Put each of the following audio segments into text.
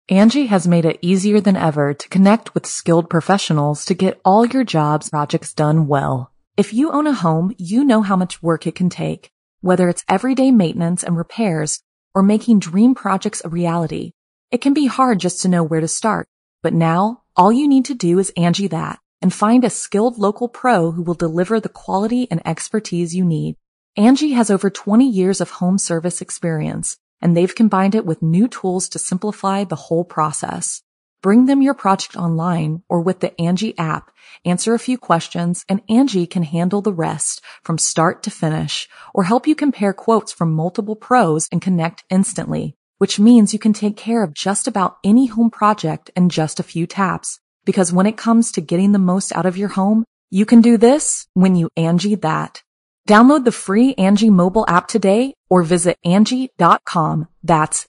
Angie has made it easier than ever to connect with skilled professionals to get all your jobs projects done well. If you own a home, you know how much work it can take, whether it's everyday maintenance and repairs or making dream projects a reality. It can be hard just to know where to start, but now all you need to do is Angie that and find a skilled local pro who will deliver the quality and expertise you need. Angie has over 20 years of home service experience, and they've combined it with new tools to simplify the whole process. Bring them your project online or with the Angie app, answer a few questions, and Angie can handle the rest from start to finish, or help you compare quotes from multiple pros and connect instantly, which means you can take care of just about any home project in just a few taps. Because when it comes to getting the most out of your home, you can do this when you Angie that. Download the free Angie mobile app today or visit Angie.com. That's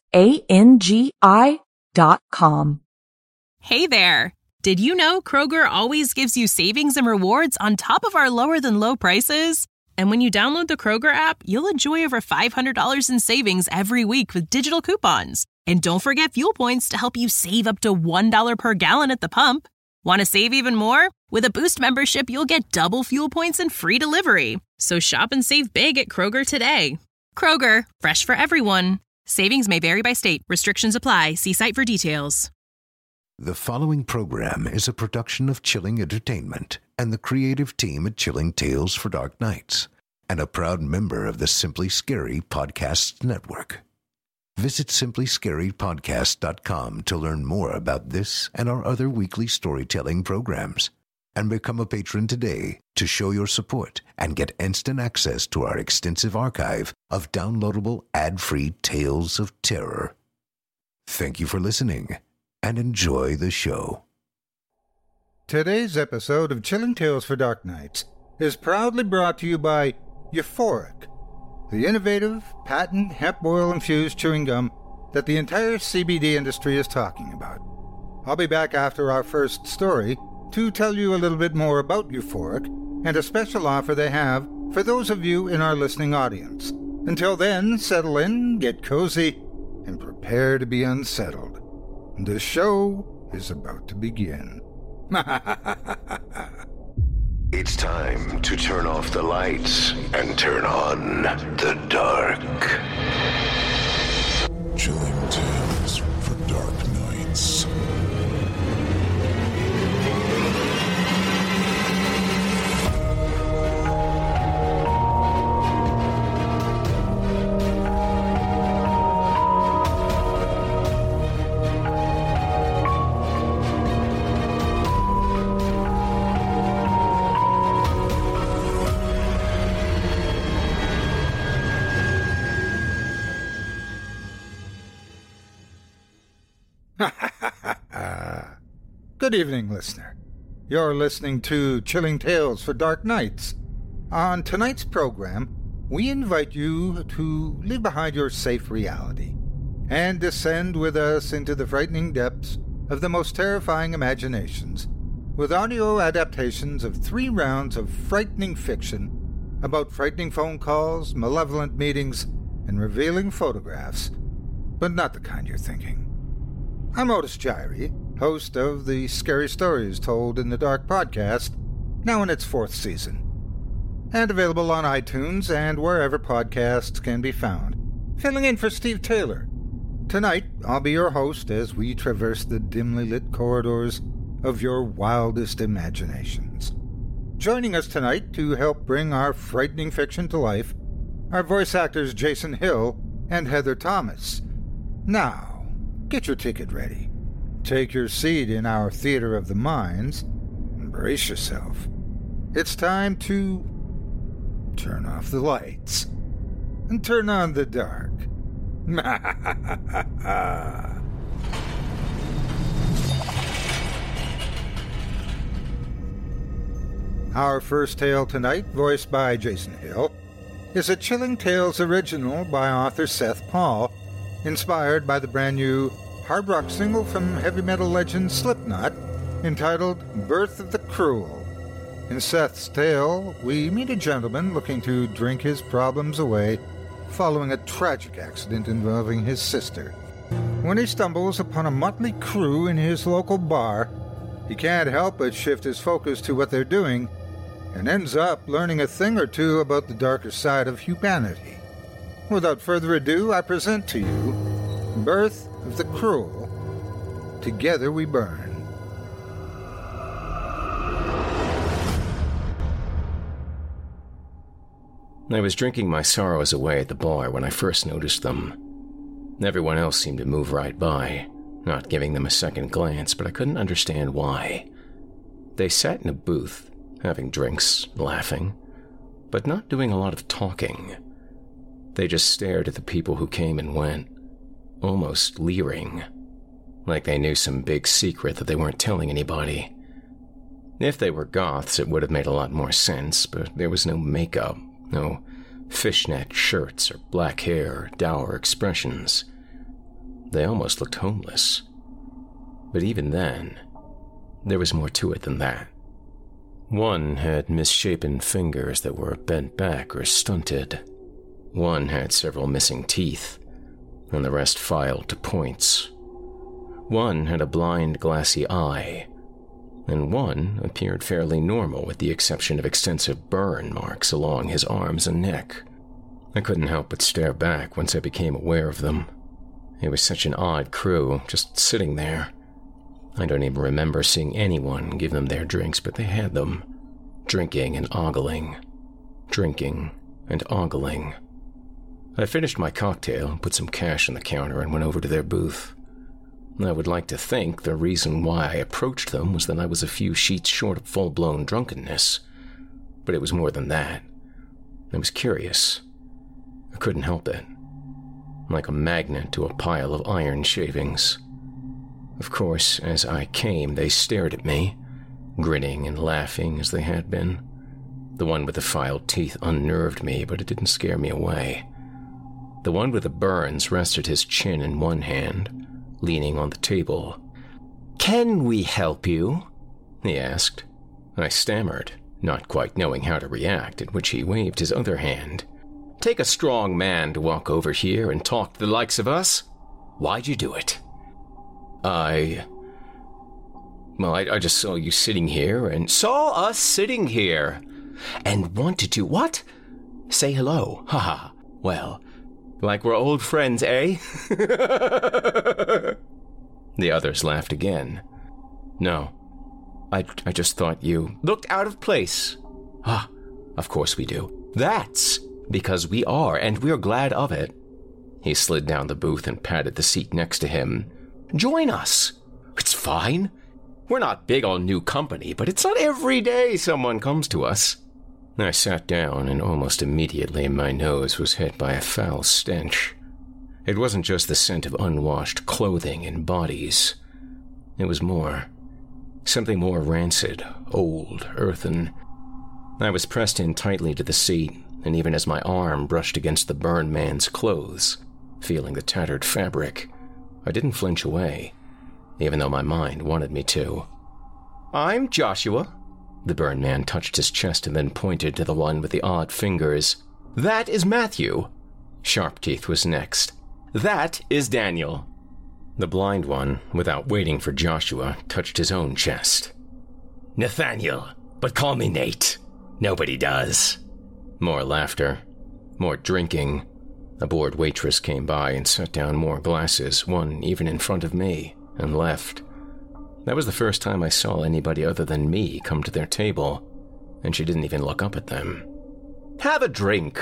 ANGI.com. Hey there! Did you know Kroger always gives you savings and rewards on top of our lower than low prices? And when you download the Kroger app, you'll enjoy over $500 in savings every week with digital coupons. And don't forget fuel points to help you save up to $1 per gallon at the pump. Want to save even more? With a Boost membership, you'll get double fuel points and free delivery. So shop and save big at Kroger today. Kroger, fresh for everyone. Savings may vary by state. Restrictions apply. See site for details. The following program is a production of Chilling Entertainment and the creative team at Chilling Tales for Dark Nights, and a proud member of the Simply Scary Podcasts Network. Visit simplyscarypodcast.com to learn more about this and our other weekly storytelling programs, and become a patron today to show your support and get instant access to our extensive archive of downloadable ad-free tales of terror. Thank you for listening, and enjoy the show. Today's episode of Chilling Tales for Dark Nights is proudly brought to you by Euphoric, the innovative, patent hemp oil-infused chewing gum that the entire CBD industry is talking about. I'll be back after our first story to tell you a little bit more about Euphoric and a special offer they have for those of you in our listening audience. Until then, settle in, get cozy, and prepare to be unsettled. The show is about to begin. It's time to turn off the lights and turn on the dark. Chilling Tales for Dark Nights. Good evening, listener. You're listening to Chilling Tales for Dark Nights. On tonight's program, we invite you to leave behind your safe reality and descend with us into the frightening depths of the most terrifying imaginations with audio adaptations of 3 rounds of frightening fiction about frightening phone calls, malevolent meetings, and revealing photographs, but not the kind you're thinking. I'm Otis Gyrie, host of the Scary Stories Told in the Dark podcast, now in its 4th season, and available on iTunes and wherever podcasts can be found, filling in for Steve Taylor. Tonight, I'll be your host as we traverse the dimly lit corridors of your wildest imaginations. Joining us tonight to help bring our frightening fiction to life are voice actors Jason Hill and Heather Thomas. Now, get your ticket ready. Take your seat in our theater of the minds and brace yourself. It's time to turn off the lights and turn on the dark. Our first tale tonight, voiced by Jason Hill, is a Chilling Tales original by author Seth Paul, inspired by the brand new hard rock single from heavy metal legend Slipknot, entitled Birth of the Cruel. In Seth's tale, we meet a gentleman looking to drink his problems away following a tragic accident involving his sister. when he stumbles upon a motley crew in his local bar, he can't help but shift his focus to what they're doing and ends up learning a thing or two about the darker side of humanity. Without further ado, I present to you Birth of the Cruel. Together We Burn. I was drinking my sorrows away at the bar when I first noticed them. Everyone else seemed to move right by, not giving them a second glance, but I couldn't understand why. They sat in a booth, having drinks, laughing, but not doing a lot of talking. They just stared at the people who came and went, almost leering, like they knew some big secret that they weren't telling anybody. If they were goths, it would have made a lot more sense, but there was no makeup, no fishnet shirts or black hair or dour expressions. They almost looked homeless. But even then, there was more to it than that. One had misshapen fingers that were bent back or stunted. One had several missing teeth, and the rest filed to points. One had a blind, glassy eye, and one appeared fairly normal with the exception of extensive burn marks along his arms and neck. I couldn't help but stare back once I became aware of them. It was such an odd crew, just sitting there. I don't even remember seeing anyone give them their drinks, but they had them, drinking and ogling, drinking and ogling. I finished my cocktail, put some cash on the counter, and went over to their booth. I would like to think the reason why I approached them was that I was a few sheets short of full-blown drunkenness, but it was more than that. I was curious. I couldn't help it. Like a magnet to a pile of iron shavings. Of course, as I came, they stared at me, grinning and laughing as they had been. The one with the filed teeth unnerved me, but it didn't scare me away. The one with the burns rested his chin in one hand, leaning on the table. "Can we help you?" he asked. I stammered, not quite knowing how to react, at which he waved his other hand. "Take a strong man to walk over here and talk to the likes of us? Why'd you do it?" I just saw you sitting here and... Saw us sitting here? And wanted to what? Say hello. Haha. Well, like we're old friends, eh? The others laughed again. No. I just thought you looked out of place. Ah, of course we do. That's because we are, and we're glad of it. He slid down the booth and patted the seat next to him. Join us. It's fine. We're not big on new company, but it's not every day someone comes to us. I sat down, and almost immediately my nose was hit by a foul stench. It wasn't just the scent of unwashed clothing and bodies. It was more. Something more rancid, old, earthen. I was pressed in tightly to the seat, and even as my arm brushed against the burned man's clothes, feeling the tattered fabric, I didn't flinch away, even though my mind wanted me to. "I'm Joshua." The burned man touched his chest and then pointed to the one with the odd fingers. "That is Matthew." Sharpteeth was next. "That is Daniel." The blind one, without waiting for Joshua, touched his own chest. "Nathaniel, but call me Nate. Nobody does." More laughter. More drinking. A bored waitress came by and set down more glasses, one even in front of me, and left. That was the first time I saw anybody other than me come to their table, and she didn't even look up at them. "Have a drink,"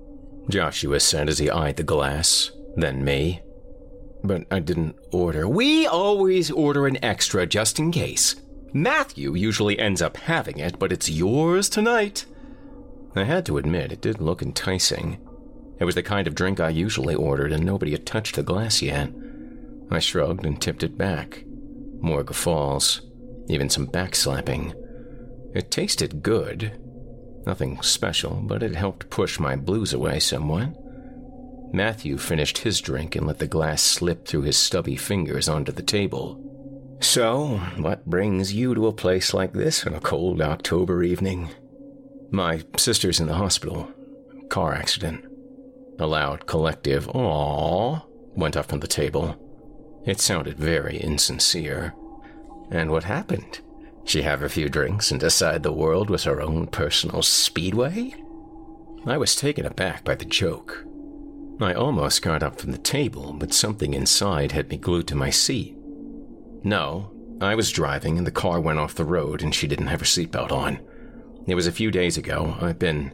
Joshua said as he eyed the glass, then me. But I didn't order. "We always order an extra just in case. Matthew usually ends up having it, but it's yours tonight." I had to admit, it did look enticing. It was the kind of drink I usually ordered, and nobody had touched the glass yet. I shrugged and tipped it back. More guffaws, even some backslapping. It tasted good. Nothing special, but it helped push my blues away somewhat. Matthew finished his drink and let the glass slip through his stubby fingers onto the table. "So, what brings you to a place like this on a cold October evening?" "My sister's in the hospital. Car accident." A loud collective "aww" went up from the table. It sounded very insincere. And what happened? She have a few drinks and decide the world was her own personal speedway? I was taken aback by the joke. I almost got up from the table, but something inside had me glued to my seat. No, I was driving and the car went off the road and she didn't have her seatbelt on. It was a few days ago. I've been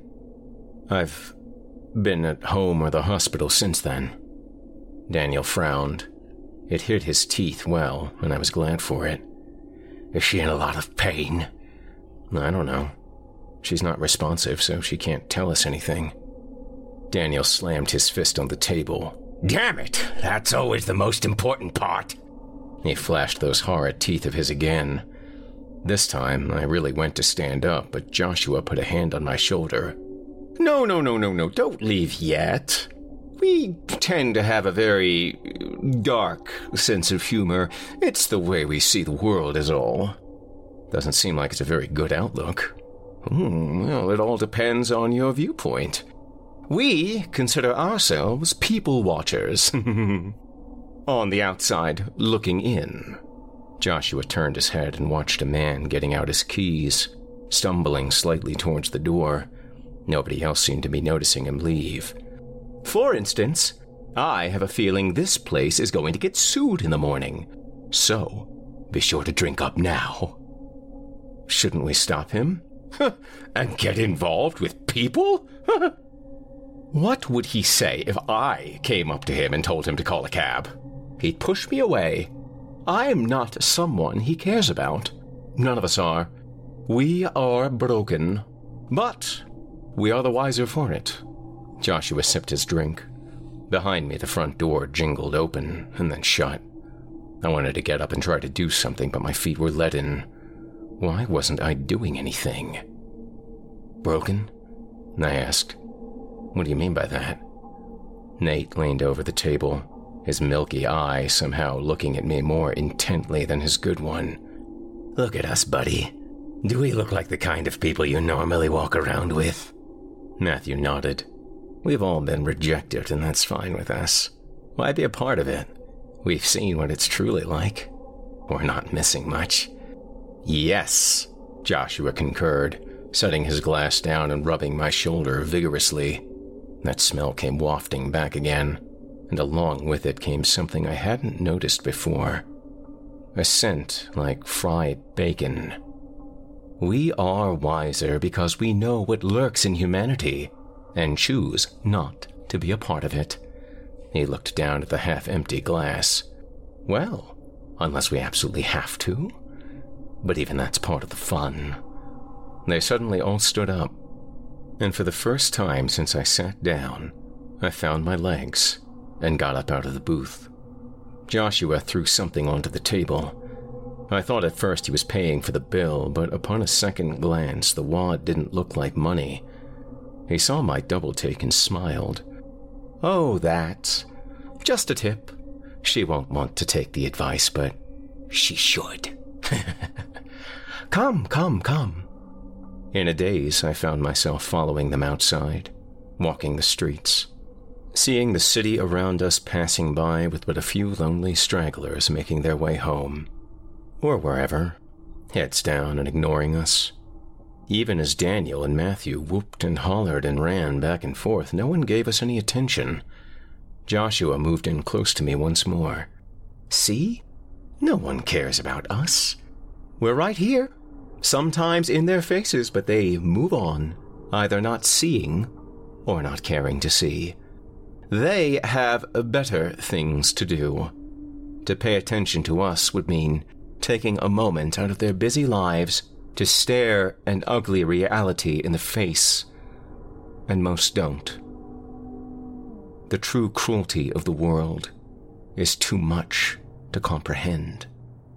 at home or the hospital since then. Daniel frowned. It hit his teeth well, and I was glad for it. Is she in a lot of pain? I don't know. She's not responsive, so she can't tell us anything. Daniel slammed his fist on the table. Damn it! That's always the most important part! He flashed those horrid teeth of his again. This time, I really went to stand up, but Joshua put a hand on my shoulder. No, don't leave yet. We tend to have a very dark sense of humor. It's the way we see the world is all. Doesn't seem like it's a very good outlook. Well, it all depends on your viewpoint. We consider ourselves people watchers. On the outside, looking in. Joshua turned his head and watched a man getting out his keys, stumbling slightly towards the door. Nobody else seemed to be noticing him leave. For instance, I have a feeling this place is going to get sued in the morning. So, be sure to drink up now. Shouldn't we stop him? And get involved with people? What would he say if I came up to him and told him to call a cab? He'd push me away. I'm not someone he cares about. None of us are. We are broken. But we are the wiser for it. Joshua sipped his drink. Behind me, the front door jingled open and then shut. I wanted to get up and try to do something, but my feet were leaden. Why wasn't I doing anything? Broken? I asked. What do you mean by that? Nate leaned over the table, his milky eye somehow looking at me more intently than his good one. Look at us, buddy. Do we look like the kind of people you normally walk around with? Matthew nodded. We've all been rejected, and that's fine with us. Why be a part of it? We've seen what it's truly like. We're not missing much. Yes, Joshua concurred, setting his glass down and rubbing my shoulder vigorously. That smell came wafting back again, and along with it came something I hadn't noticed before. A scent like fried bacon. We are wiser because we know what lurks in humanity, and choose not to be a part of it. He looked down at the half-empty glass. Well, unless we absolutely have to. But even that's part of the fun. They suddenly all stood up, and for the first time since I sat down, I found my legs and got up out of the booth. Joshua threw something onto the table. I thought at first he was paying for the bill, but upon a second glance, the wad didn't look like money. He saw my double take and smiled. Oh, that. Just a tip. She won't want to take the advice, but she should. Come. In a daze, I found myself following them outside, walking the streets, seeing the city around us passing by with but a few lonely stragglers making their way home, or wherever, heads down and ignoring us. Even as Daniel and Matthew whooped and hollered and ran back and forth, no one gave us any attention. Joshua moved in close to me once more. See? No one cares about us. We're right here, sometimes in their faces, but they move on, either not seeing or not caring to see. They have better things to do. To pay attention to us would mean taking a moment out of their busy lives to stare an ugly reality in the face, and most don't. The true cruelty of the world is too much to comprehend.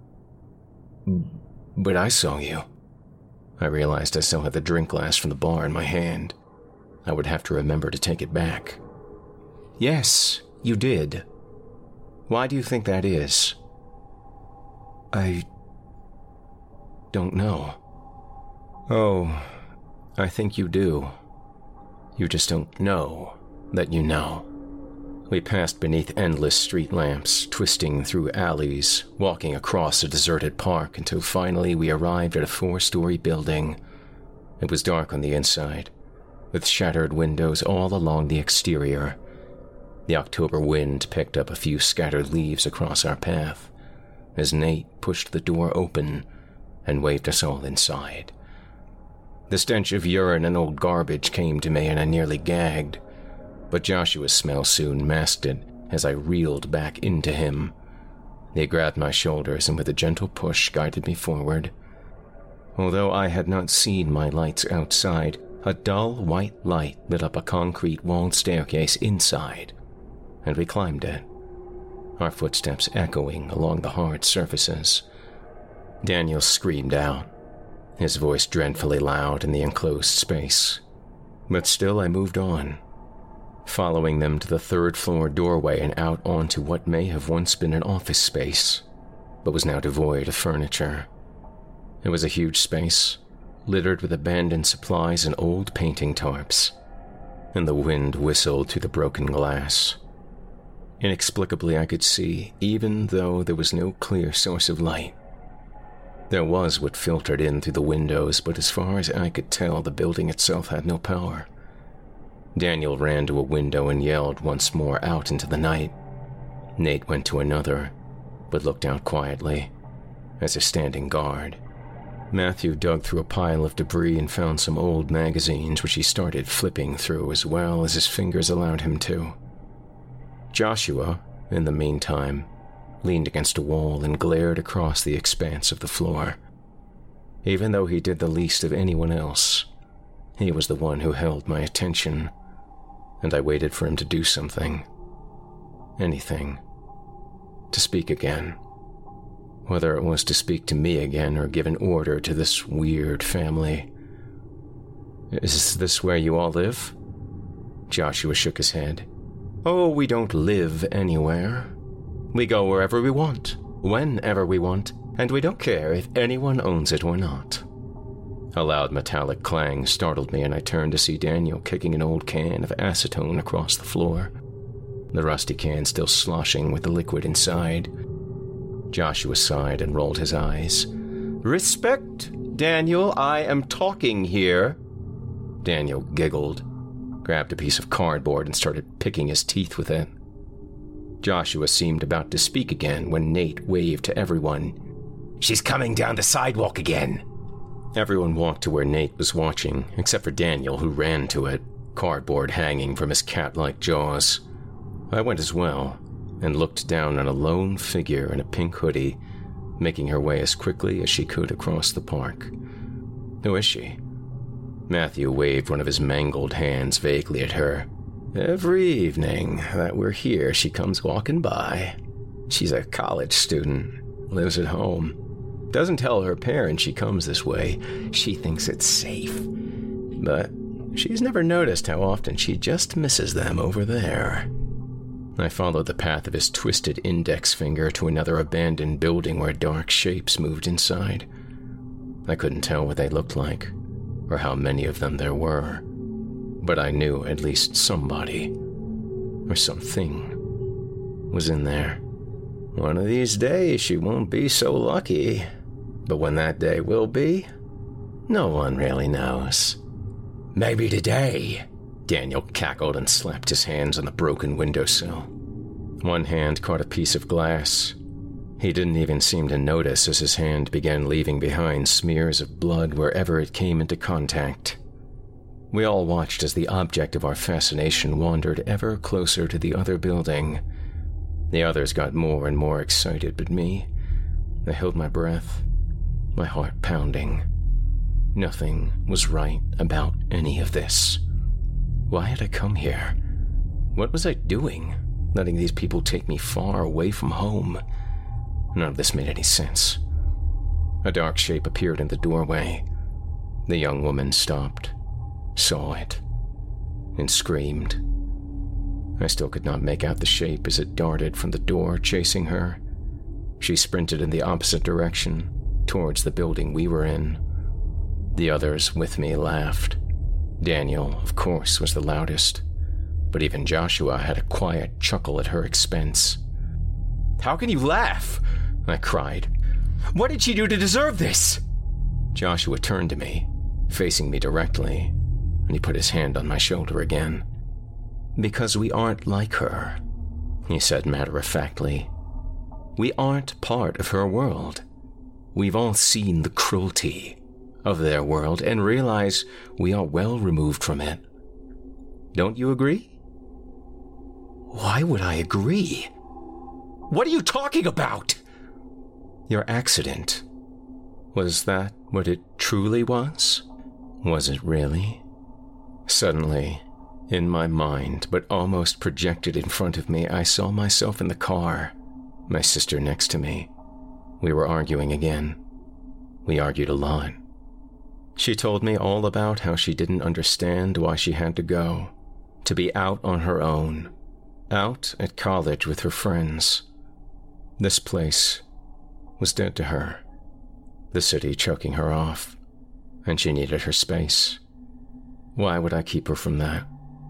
But I saw you. I realized I still had the drink glass from the bar in my hand. I would have to remember to take it back. Yes, you did. Why do you think that is? I don't know. Oh, I think you do. You just don't know that you know. We passed beneath endless street lamps, twisting through alleys, walking across a deserted park until finally we arrived at a 4-story building. It was dark on the inside, with shattered windows all along the exterior. The October wind picked up a few scattered leaves across our path as Nate pushed the door open and waved us all inside. The stench of urine and old garbage came to me and I nearly gagged, but Joshua's smell soon masked it as I reeled back into him. He grabbed my shoulders and with a gentle push guided me forward. Although I had not seen my lights outside, a dull white light lit up a concrete-walled staircase inside, and we climbed it, our footsteps echoing along the hard surfaces. Daniel screamed out, his voice dreadfully loud in the enclosed space. But still I moved on, following them to the 3rd-floor doorway and out onto what may have once been an office space, but was now devoid of furniture. It was a huge space, littered with abandoned supplies and old painting tarps, and the wind whistled through the broken glass. Inexplicably I could see, even though there was no clear source of light. There was what filtered in through the windows, but as far as I could tell, the building itself had no power. Daniel ran to a window and yelled once more out into the night. Nate went to another, but looked out quietly, as a standing guard. Matthew dug through a pile of debris and found some old magazines, which he started flipping through as well as his fingers allowed him to. Joshua, in the meantime, leaned against a wall and glared across the expanse of the floor. Even though he did the least of anyone else, he was the one who held my attention, and I waited for him to do something. Anything. To speak again. Whether it was to speak to me again or give an order to this weird family. "Is this where you all live?" Joshua shook his head. "Oh, we don't live anywhere. We go wherever we want, whenever we want, and we don't care if anyone owns it or not." A loud metallic clang startled me and I turned to see Daniel kicking an old can of acetone across the floor, the rusty can still sloshing with the liquid inside. Joshua sighed and rolled his eyes. "Respect, Daniel, I am talking here." Daniel giggled, grabbed a piece of cardboard and started picking his teeth with it. Joshua seemed about to speak again when Nate waved to everyone. "She's coming down the sidewalk again." Everyone walked to where Nate was watching, except for Daniel, who ran to it, cardboard hanging from his cat-like jaws. I went as well, and looked down on a lone figure in a pink hoodie, making her way as quickly as she could across the park. "Who is she?" Matthew waved one of his mangled hands vaguely at her. "Every evening that we're here, she comes walking by. She's a college student, lives at home. Doesn't tell her parents she comes this way. She thinks it's safe. But she's never noticed how often she just misses them over there." I followed the path of his twisted index finger to another abandoned building where dark shapes moved inside. I couldn't tell what they looked like, or how many of them there were, but I knew at least somebody, or something, was in there. One of these days she won't be so lucky, but when that day will be, no one really knows. "Maybe today," Daniel cackled and slapped his hands on the broken windowsill. One hand caught a piece of glass. He didn't even seem to notice as his hand began leaving behind smears of blood wherever it came into contact. We all watched as the object of our fascination wandered ever closer to the other building. The others got more and more excited, but me, I held my breath, my heart pounding. Nothing was right about any of this. Why had I come here? What was I doing, letting these people take me far away from home? None of this made any sense. A dark shape appeared in the doorway. The young woman stopped, saw it, and screamed. I still could not make out the shape as it darted from the door, chasing her. She sprinted in the opposite direction, towards the building we were in. The others with me laughed. Daniel, of course, was the loudest. but even Joshua had a quiet chuckle at her expense. "How can you laugh?" I cried. "What did she do to deserve this?" Joshua turned to me, facing me directly, and he put his hand on my shoulder again. "Because we aren't like her," he said matter-of-factly. "We aren't part of her world. We've all seen the cruelty of their world and realize we are well removed from it. Don't you agree?" "Why would I agree?" "What are you talking about?" "Your accident. Was that what it truly was? Was it really?" Suddenly, in my mind, but almost projected in front of me, I saw myself in the car, my sister next to me. We were arguing again. We argued a lot. She told me all about how she didn't understand why she had to go, to be out on her own, out at college with her friends. This place was dead to her, the city choking her off, and she needed her space. Why would I keep her from that?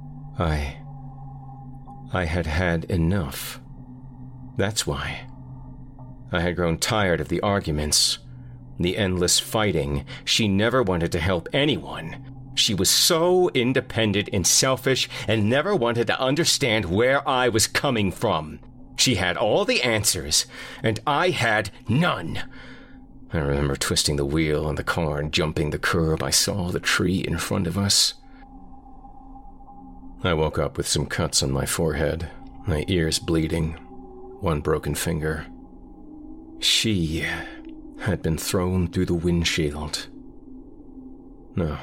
I had had enough. That's why. I had grown tired of the arguments, the endless fighting. She never wanted to help anyone. She was so independent and selfish and never wanted to understand where I was coming from. She had all the answers, and I had none. I remember twisting the wheel in the car and jumping the curb. I saw the tree in front of us. I woke up with some cuts on my forehead, my ears bleeding, one broken finger. She had been thrown through the windshield. No,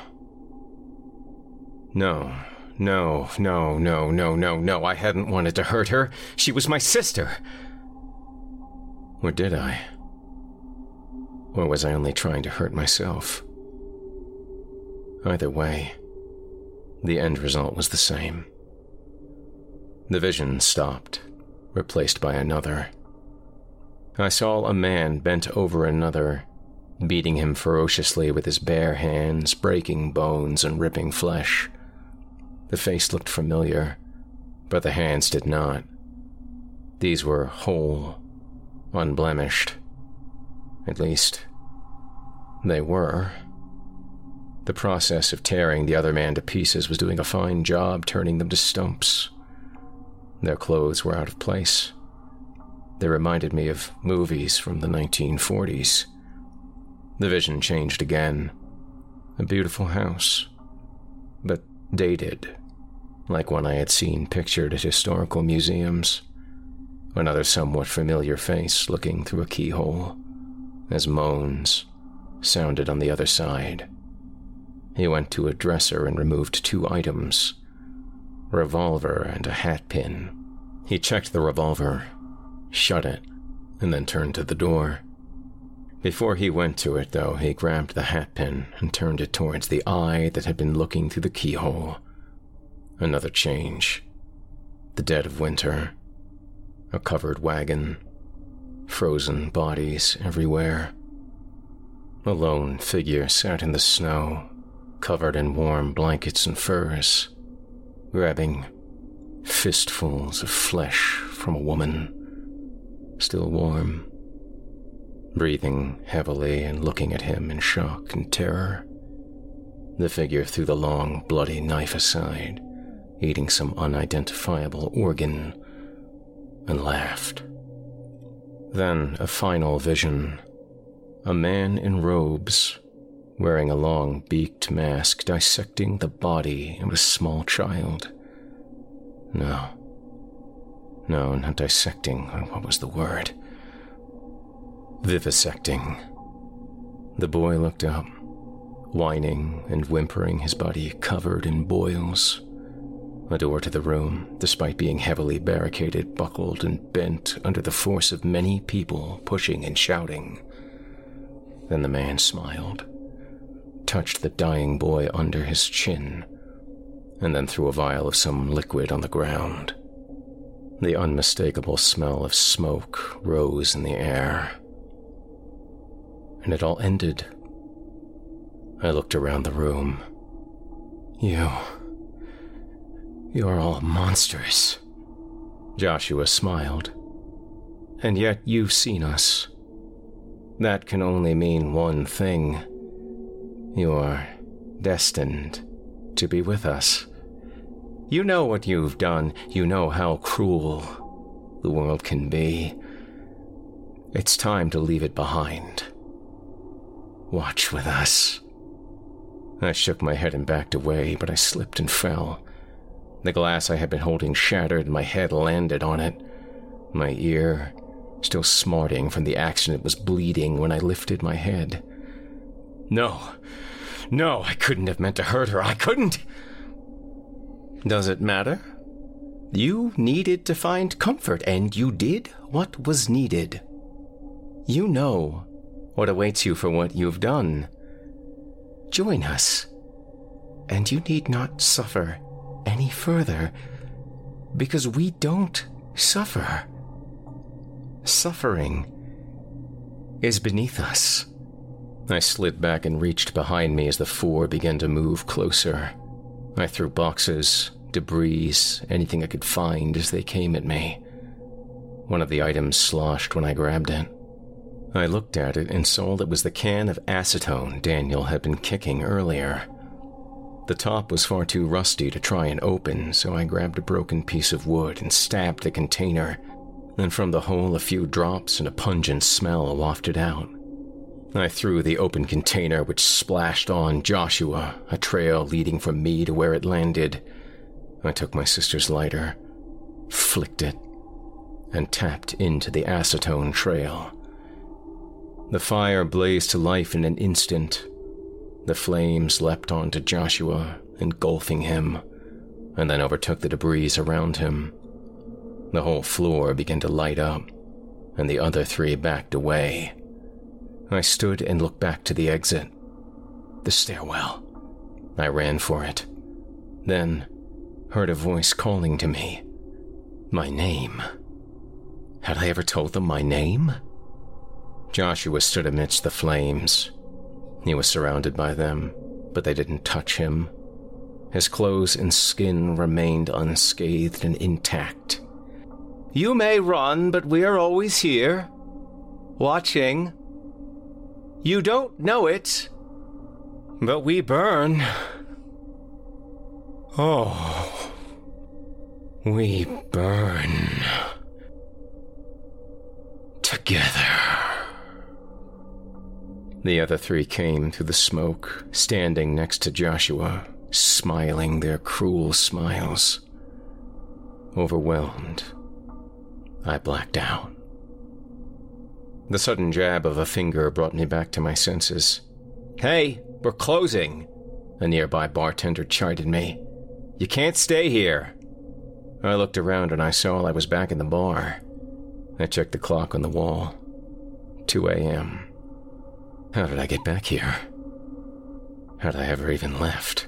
I hadn't wanted to hurt her. She was my sister. Or did I? Or was I only trying to hurt myself? Either way, the end result was the same. The vision stopped, replaced by another. I saw a man bent over another, beating him ferociously with his bare hands, breaking bones and ripping flesh. The face looked familiar, but the hands did not. These were whole, unblemished. At least, they were. The process of tearing the other man to pieces was doing a fine job turning them to stumps. Their clothes were out of place. They reminded me of movies from the 1940s. The vision changed again. A beautiful house, but dated, like one I had seen pictured at historical museums. Another somewhat familiar face looking through a keyhole, as moans sounded on the other side. He went to a dresser and removed 2 items, a revolver and a hat pin. He checked the revolver, shut it, and then turned to the door. Before he went to it, though, he grabbed the hat pin and turned it towards the eye that had been looking through the keyhole. Another change. The dead of winter. A covered wagon. Frozen bodies everywhere. A lone figure sat in the snow, covered in warm blankets and furs, grabbing fistfuls of flesh from a woman, still warm, breathing heavily and looking at him in shock and terror. The figure threw the long, bloody knife aside, eating some unidentifiable organ, and laughed. Then a final vision. A man in robes, wearing a long beaked mask, dissecting the body of a small child. No, not dissecting. What was the word? Vivisecting. The boy looked up, whining and whimpering, his body covered in boils. A door to the room, despite being heavily barricaded, buckled and bent under the force of many people pushing and shouting. Then the man smiled, touched the dying boy under his chin, and then threw a vial of some liquid on the ground. The unmistakable smell of smoke rose in the air. And it all ended. You're all monsters. Joshua smiled. And yet you've seen us. That can only mean one thing. You're destined to be with us. You know what you've done. You know how cruel the world can be. It's time to leave it behind. Watch with us. I shook my head and backed away, but I slipped and fell. The glass I had been holding shattered and my head landed on it. My ear, still smarting from the accident, was bleeding when I lifted my head. No, I couldn't have meant to hurt her. I couldn't. Does it matter? You needed to find comfort, and you did what was needed. You know what awaits you for what you've done. Join us, and you need not suffer any further, because we don't suffer. Suffering is beneath us. I slid back and reached behind me as the four began to move closer. I threw boxes, debris, anything I could find as they came at me. One of the items sloshed when I grabbed it. I looked at it and saw that was the can of acetone Daniel had been kicking earlier. The top was far too rusty to try and open, so I grabbed a broken piece of wood and stabbed the container, and from the hole a few drops and a pungent smell wafted out. I threw the open container, which splashed on Joshua, a trail leading from me to where it landed. I took my sister's lighter, flicked it, and tapped into the acetone trail. The fire blazed to life in an instant. The flames leapt onto Joshua, engulfing him, and then overtook the debris around him. The whole floor began to light up, and the other three backed away. I stood and looked back to the exit. The stairwell. I ran for it. Then heard a voice calling to me. My name. Had I ever told them my name? Joshua stood amidst the flames. He was surrounded by them, but they didn't touch him. His clothes and skin remained unscathed and intact. You may run, but we are always here, watching. You don't know it, but we burn. Oh, we burn together. The other three came through the smoke, standing next to Joshua, smiling their cruel smiles. Overwhelmed, I blacked out. The sudden jab of a finger brought me back to my senses. Hey, we're closing, a nearby bartender chided me. You can't stay here. I looked around and I saw I was back in the bar. I checked the clock on the wall. 2 a.m. How did I get back here? Had I ever even left?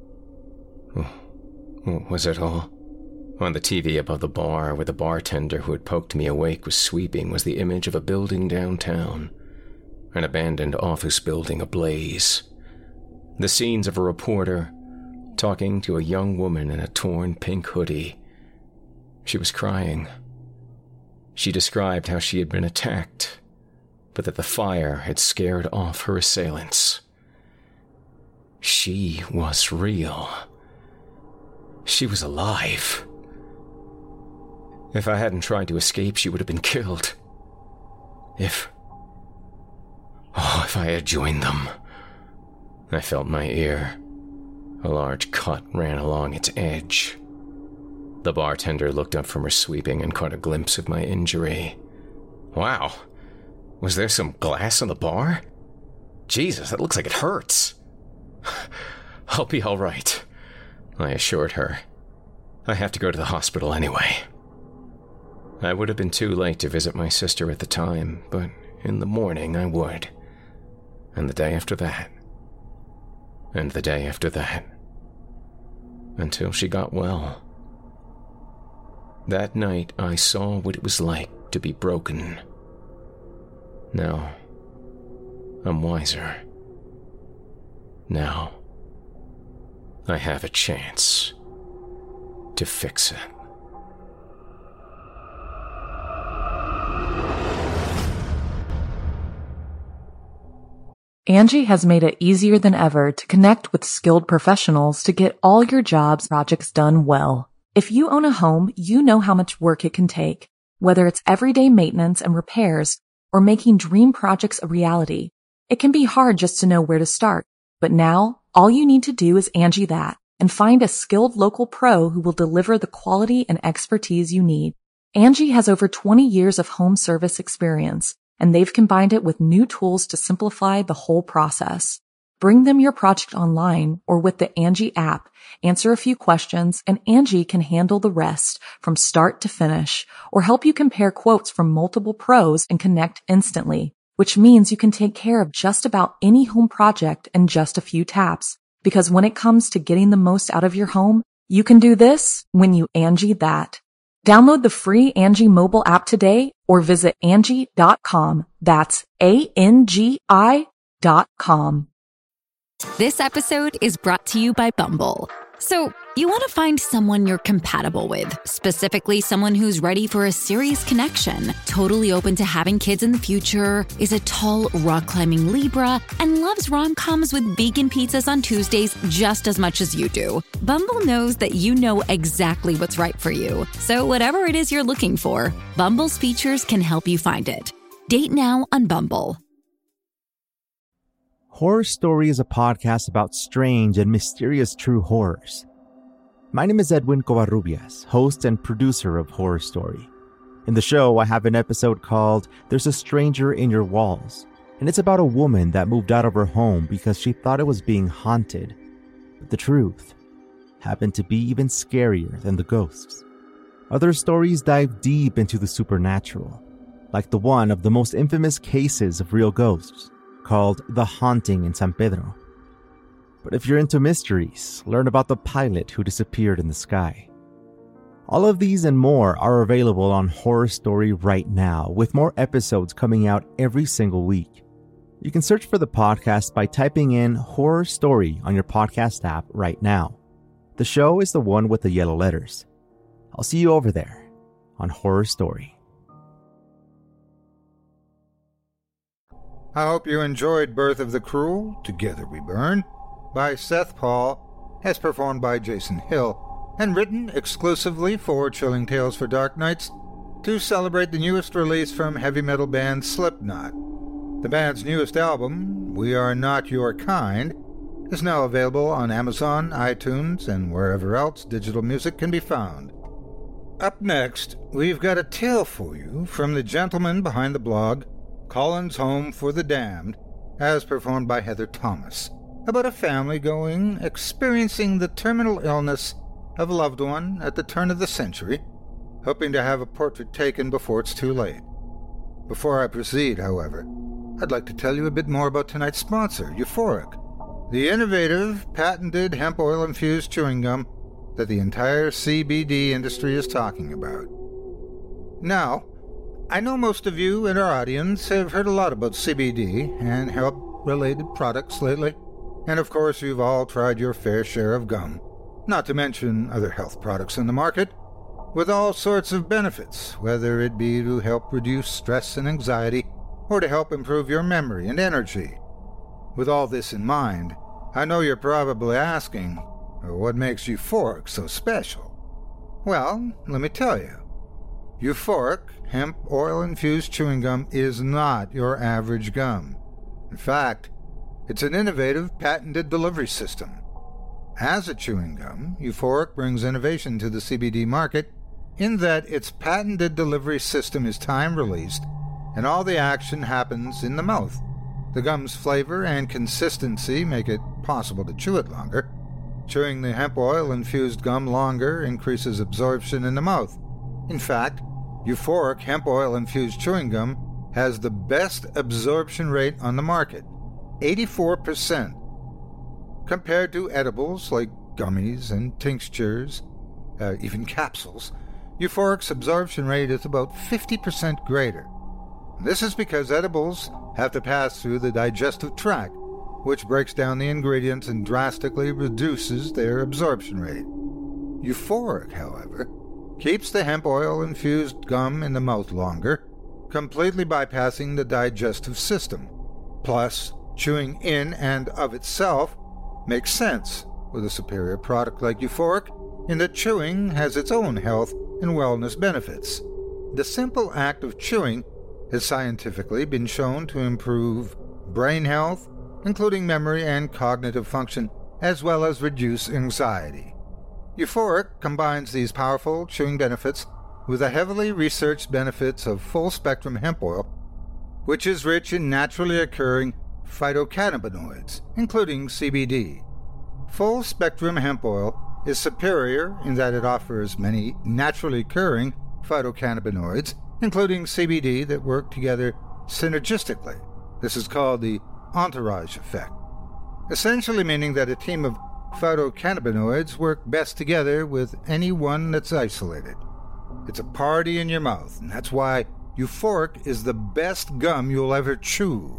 Was it all? On the TV above the bar, where the bartender who had poked me awake was sweeping, was the image of a building downtown, an abandoned office building ablaze. The scenes of a reporter talking to a young woman in a torn pink hoodie. She was crying. She described how she had been attacked, but that the fire had scared off her assailants. She was real. She was alive. If I hadn't tried to escape, she would have been killed. If I had joined them. I felt my ear. A large cut ran along its edge. The bartender looked up from her sweeping and caught a glimpse of my injury. Wow. Was there some glass on the bar? Jesus, that looks like it hurts. I'll be all right, I assured her. I have to go to the hospital anyway. I would have been too late to visit my sister at the time, but in the morning I would. And the day after that. And the day after that. Until she got well. That night I saw what it was like to be broken. Now, I'm wiser. Now, I have a chance to fix him. Angie has made it easier than ever to connect with skilled professionals to get all your jobs projects done well. If you own a home, you know how much work it can take, whether it's everyday maintenance and repairs or making dream projects a reality. It can be hard just to know where to start, but now all you need to do is Angie that and find a skilled local pro who will deliver the quality and expertise you need. Angie has over 20 years of home service experience, and they've combined it with new tools to simplify the whole process. Bring them your project online or with the Angie app, answer a few questions, and Angie can handle the rest from start to finish, or help you compare quotes from multiple pros and connect instantly, which means you can take care of just about any home project in just a few taps. Because when it comes to getting the most out of your home, you can do this when you Angie that. Download the free Angie mobile app today or visit Angie.com. That's ANGI.com. This episode is brought to you by Bumble. So, you want to find someone you're compatible with, specifically someone who's ready for a serious connection, totally open to having kids in the future, is a tall, rock-climbing Libra, and loves rom-coms with vegan pizzas on Tuesdays just as much as you do. Bumble knows that you know exactly what's right for you. So whatever it is you're looking for, Bumble's features can help you find it. Date now on Bumble. Horror Story is a podcast about strange and mysterious true horrors. My name is Edwin Covarrubias, host and producer of Horror Story. In the show, I have an episode called There's a Stranger in Your Walls, and it's about a woman that moved out of her home because she thought it was being haunted. But the truth happened to be even scarier than the ghosts. Other stories dive deep into the supernatural, like the one of the most infamous cases of real ghosts, called The Haunting in San Pedro. But if you're into mysteries, learn about the pilot who disappeared in the sky. All of these and more are available on Horror Story right now, with more episodes coming out every single week. You can search for the podcast by typing in Horror Story on your podcast app right now. The show is the one with the yellow letters. I'll see you over there on Horror Story. I hope you enjoyed Birth of the Cruel, Together We Burn, by Seth Paul, as performed by Jason Hill, and written exclusively for Chilling Tales for Dark Nights to celebrate the newest release from heavy metal band Slipknot. The band's newest album, We Are Not Your Kind, is now available on Amazon, iTunes, and wherever else digital music can be found. Up next, we've got a tale for you from the gentleman behind the blog, Colin's Home for the Damned, as performed by Heather Thomas, about a family experiencing the terminal illness of a loved one at the turn of the century, hoping to have a portrait taken before it's too late. Before I proceed, however, I'd like to tell you a bit more about tonight's sponsor, Euphoric, the innovative, patented hemp oil-infused chewing gum that the entire CBD industry is talking about. Now, I know most of you in our audience have heard a lot about CBD and hemp-related products lately, and of course you've all tried your fair share of gum, not to mention other health products in the market, with all sorts of benefits, whether it be to help reduce stress and anxiety, or to help improve your memory and energy. With all this in mind, I know you're probably asking, what makes Euphoric so special? Well, let me tell you. Euphoric hemp oil-infused chewing gum is not your average gum. In fact, it's an innovative, patented delivery system. As a chewing gum, Euphoric brings innovation to the CBD market in that its patented delivery system is time-released and all the action happens in the mouth. The gum's flavor and consistency make it possible to chew it longer. Chewing the hemp oil-infused gum longer increases absorption in the mouth. In fact, Euphoric hemp oil-infused chewing gum has the best absorption rate on the market, 84%, compared to edibles like gummies and tinctures, even capsules. Euphoric's absorption rate is about 50% greater. This is because edibles have to pass through the digestive tract, which breaks down the ingredients and drastically reduces their absorption rate. Euphoric, however, keeps the hemp oil-infused gum in the mouth longer, completely bypassing the digestive system. Plus, chewing in and of itself makes sense with a superior product like Euphoric, in that chewing has its own health and wellness benefits. The simple act of chewing has scientifically been shown to improve brain health, including memory and cognitive function, as well as reduce anxiety. Euphoric combines these powerful chewing benefits with the heavily researched benefits of full-spectrum hemp oil, which is rich in naturally occurring phytocannabinoids, including CBD. Full-spectrum hemp oil is superior in that it offers many naturally occurring phytocannabinoids, including CBD, that work together synergistically. This is called the entourage effect, essentially meaning that a team of phytocannabinoids work best together with any one that's isolated. It's a party in your mouth, and that's why Euphoric is the best gum you'll ever chew.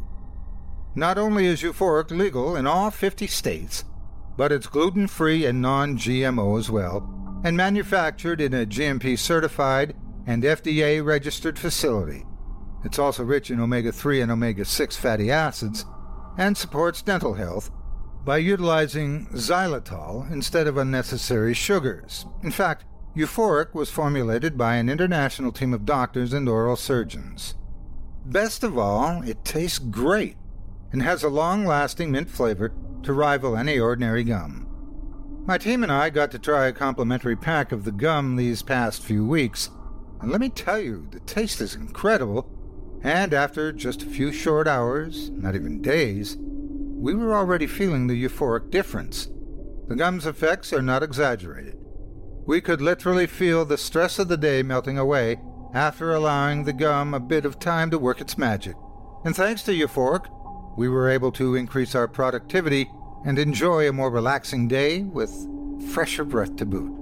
Not only is Euphoric legal in all 50 states, but it's gluten-free and non-GMO as well, and manufactured in a GMP-certified and FDA-registered facility. It's also rich in omega-3 and omega-6 fatty acids, and supports dental health by utilizing xylitol instead of unnecessary sugars. In fact, Euphoric was formulated by an international team of doctors and oral surgeons. Best of all, it tastes great and has a long-lasting mint flavor to rival any ordinary gum. My team and I got to try a complimentary pack of the gum these past few weeks, and let me tell you, the taste is incredible, and after just a few short hours, not even days, we were already feeling the euphoric difference. The gum's effects are not exaggerated. We could literally feel the stress of the day melting away after allowing the gum a bit of time to work its magic. And thanks to Euphoric, we were able to increase our productivity and enjoy a more relaxing day with fresher breath to boot.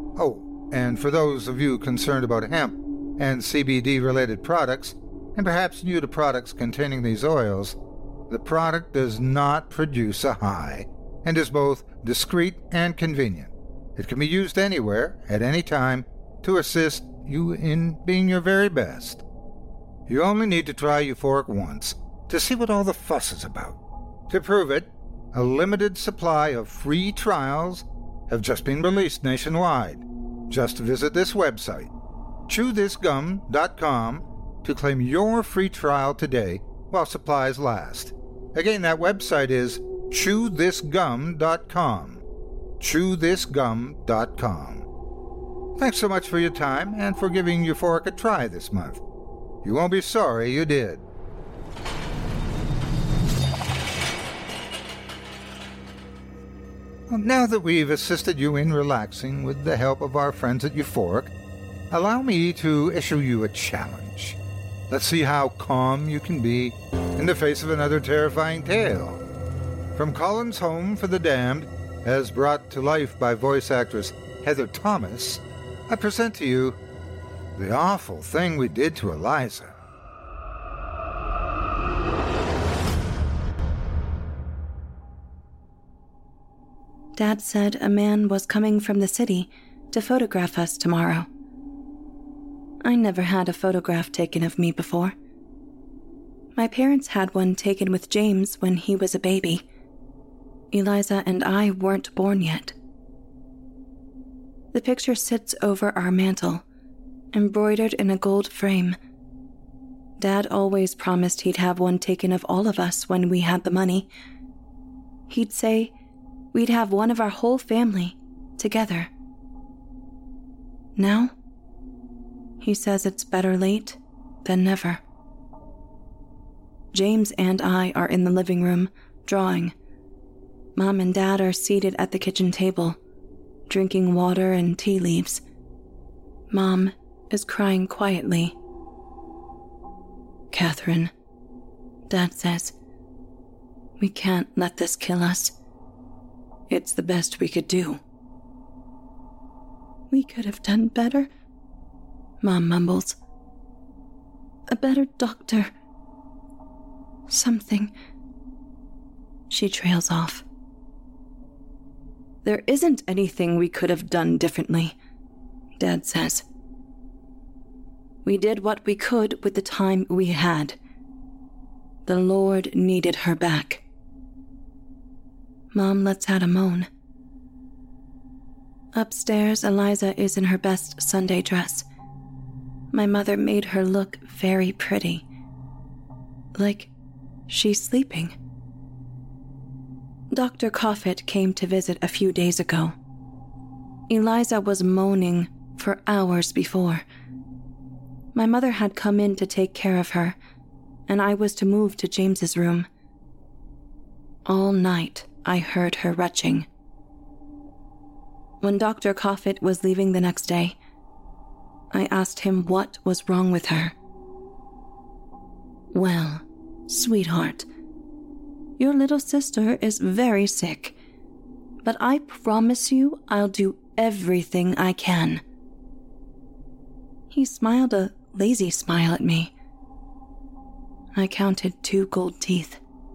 Oh, and for those of you concerned about hemp and CBD-related products, and perhaps new to products containing these oils, the product does not produce a high and is both discreet and convenient. It can be used anywhere, at any time, to assist you in being your very best. You only need to try Euphoric once to see what all the fuss is about. To prove it, a limited supply of free trials have just been released nationwide. Just visit this website, chewthisgum.com, to claim your free trial today while supplies last. Again, that website is chewthisgum.com. chewthisgum.com. Thanks so much for your time and for giving Euphoric a try this month. You won't be sorry you did. Well, now that we've assisted you in relaxing with the help of our friends at Euphoric, allow me to issue you a challenge. Let's see how calm you can be in the face of another terrifying tale. From Colin's Home for the Damned, as brought to life by voice actress Heather Thomas, I present to you The Awful Thing We Did to Eliza. Dad said a man was coming from the city to photograph us tomorrow. I never had a photograph taken of me before. My parents had one taken with James when he was a baby. Eliza and I weren't born yet. The picture sits over our mantel, embroidered in a gold frame. Dad always promised he'd have one taken of all of us when we had the money. He'd say we'd have one of our whole family together. Now, he says it's better late than never. James and I are in the living room, drawing. Mom and Dad are seated at the kitchen table, drinking water and tea leaves. Mom is crying quietly. "Catherine," Dad says, "we can't let this kill us. It's the best we could do." "We could have done better," Mom mumbles. "A better doctor. Something." She trails off. There isn't anything we could have done differently, Dad says. We did what we could with the time we had. The Lord needed her back. Mom lets out a moan. Upstairs, Eliza is in her best Sunday dress. My mother made her look very pretty. Like she's sleeping. Dr. Coffett came to visit a few days ago. Eliza was moaning for hours before. My mother had come in to take care of her, and I was to move to James's room. All night, I heard her retching. When Dr. Coffett was leaving the next day, I asked him what was wrong with her. Well, sweetheart, your little sister is very sick, but I promise you I'll do everything I can. He smiled a lazy smile at me. I counted 2 gold teeth.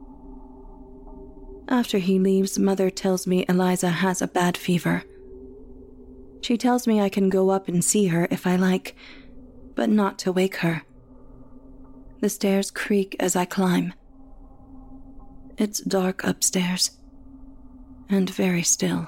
After he leaves, Mother tells me Eliza has a bad fever. She tells me I can go up and see her if I like, but not to wake her. The stairs creak as I climb. It's dark upstairs, and very still.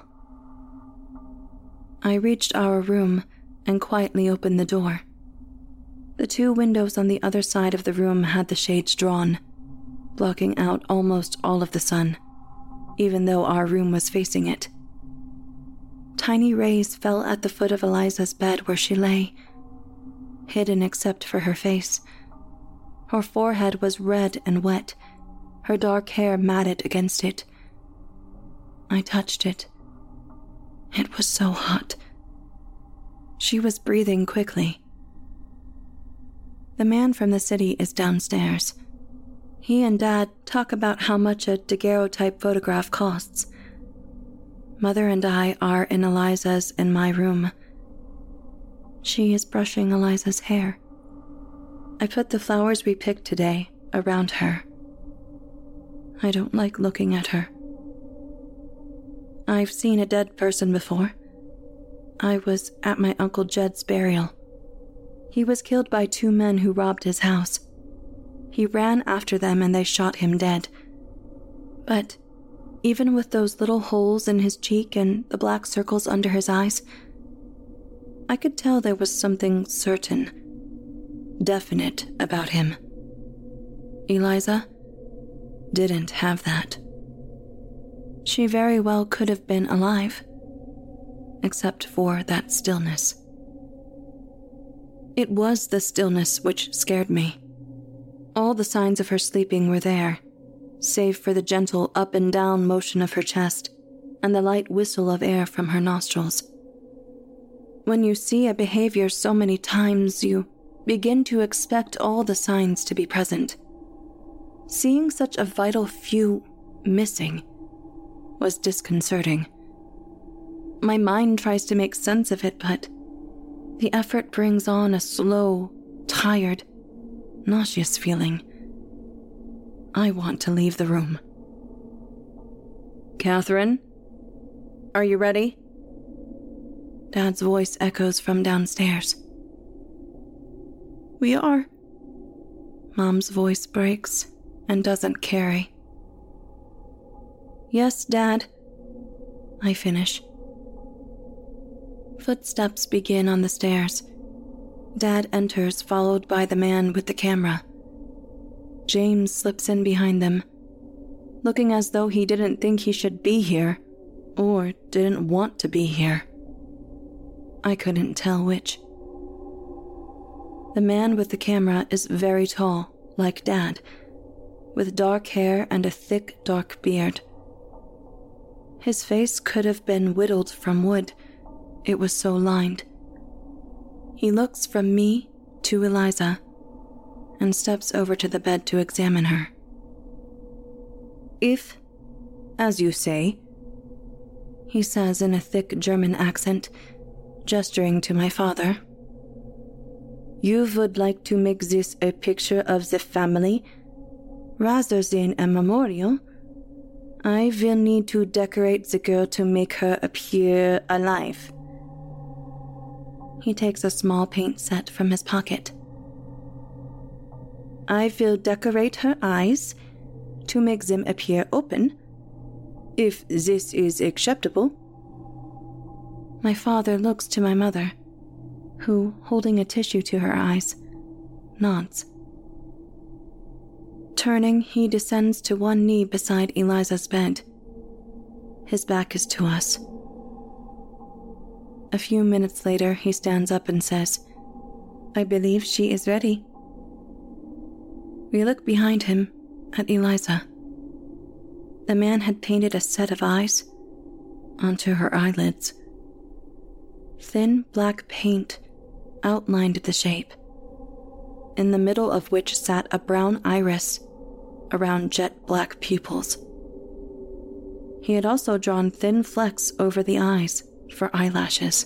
I reached our room and quietly opened the door. The 2 windows on the other side of the room had the shades drawn, blocking out almost all of the sun, even though our room was facing it. Tiny rays fell at the foot of Eliza's bed where she lay, hidden except for her face. Her forehead was red and wet, her dark hair matted against it. I touched it. It was so hot. She was breathing quickly. The man from the city is downstairs. He and Dad talk about how much a daguerreotype photograph costs. Mother and I are in Eliza's and my room. She is brushing Eliza's hair. I put the flowers we picked today around her. I don't like looking at her. I've seen a dead person before. I was at my Uncle Jed's burial. He was killed by 2 men who robbed his house. He ran after them and they shot him dead. But even with those little holes in his cheek and the black circles under his eyes, I could tell there was something certain, definite about him. Eliza didn't have that. She very well could have been alive, except for that stillness. It was the stillness which scared me. All the signs of her sleeping were there, save for the gentle up and down motion of her chest and the light whistle of air from her nostrils. When you see a behavior so many times, you begin to expect all the signs to be present. Seeing such a vital few missing was disconcerting. My mind tries to make sense of it, but the effort brings on a slow, tired, nauseous feeling. I want to leave the room. Catherine, are you ready? Dad's voice echoes from downstairs. We are. Mom's voice breaks and doesn't carry. Yes, Dad. I finish. Footsteps begin on the stairs. Dad enters, followed by the man with the camera. James slips in behind them, looking as though he didn't think he should be here, or didn't want to be here. I couldn't tell which. The man with the camera is very tall, like Dad, with dark hair and a thick, dark beard. His face could have been whittled from wood. It was so lined. He looks from me to Eliza and steps over to the bed to examine her. If, as you say, he says in a thick German accent, gesturing to my father, you would like to make this a picture of the family rather than a memorial, I will need to decorate the girl to make her appear alive. He takes a small paint set from his pocket. I will decorate her eyes to make them appear open, if this is acceptable. My father looks to my mother, who, holding a tissue to her eyes, nods. Turning, he descends to one knee beside Eliza's bed. His back is to us. A few minutes later, he stands up and says, "I believe she is ready." We look behind him at Eliza. The man had painted a set of eyes onto her eyelids. Thin black paint outlined the shape, in the middle of which sat a brown iris around jet black pupils. He had also drawn thin flecks over the eyes for eyelashes.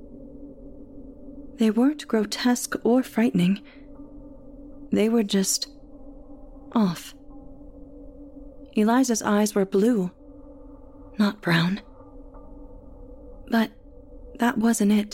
They weren't grotesque or frightening. They were just off. Eliza's eyes were blue, not brown. But that wasn't it.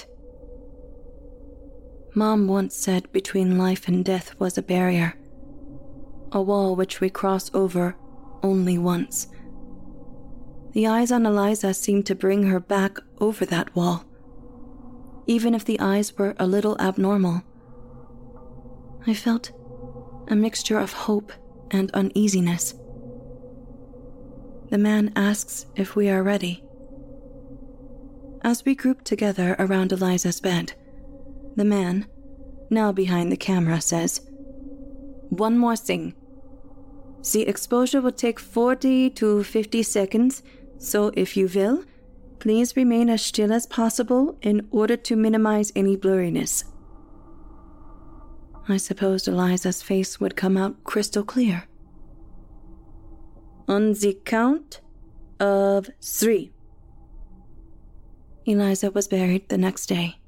Mom once said between life and death was a barrier, a wall which we cross over only once. The eyes on Eliza seemed to bring her back over that wall, even if the eyes were a little abnormal. I felt a mixture of hope and uneasiness. The man asks if we are ready. As we group together around Eliza's bed, the man, now behind the camera, says, "One more thing. The exposure will take 40 to 50 seconds, so if you will, please remain as still as possible in order to minimize any blurriness." I supposed Eliza's face would come out crystal clear. On the count of 3. Eliza was buried the next day.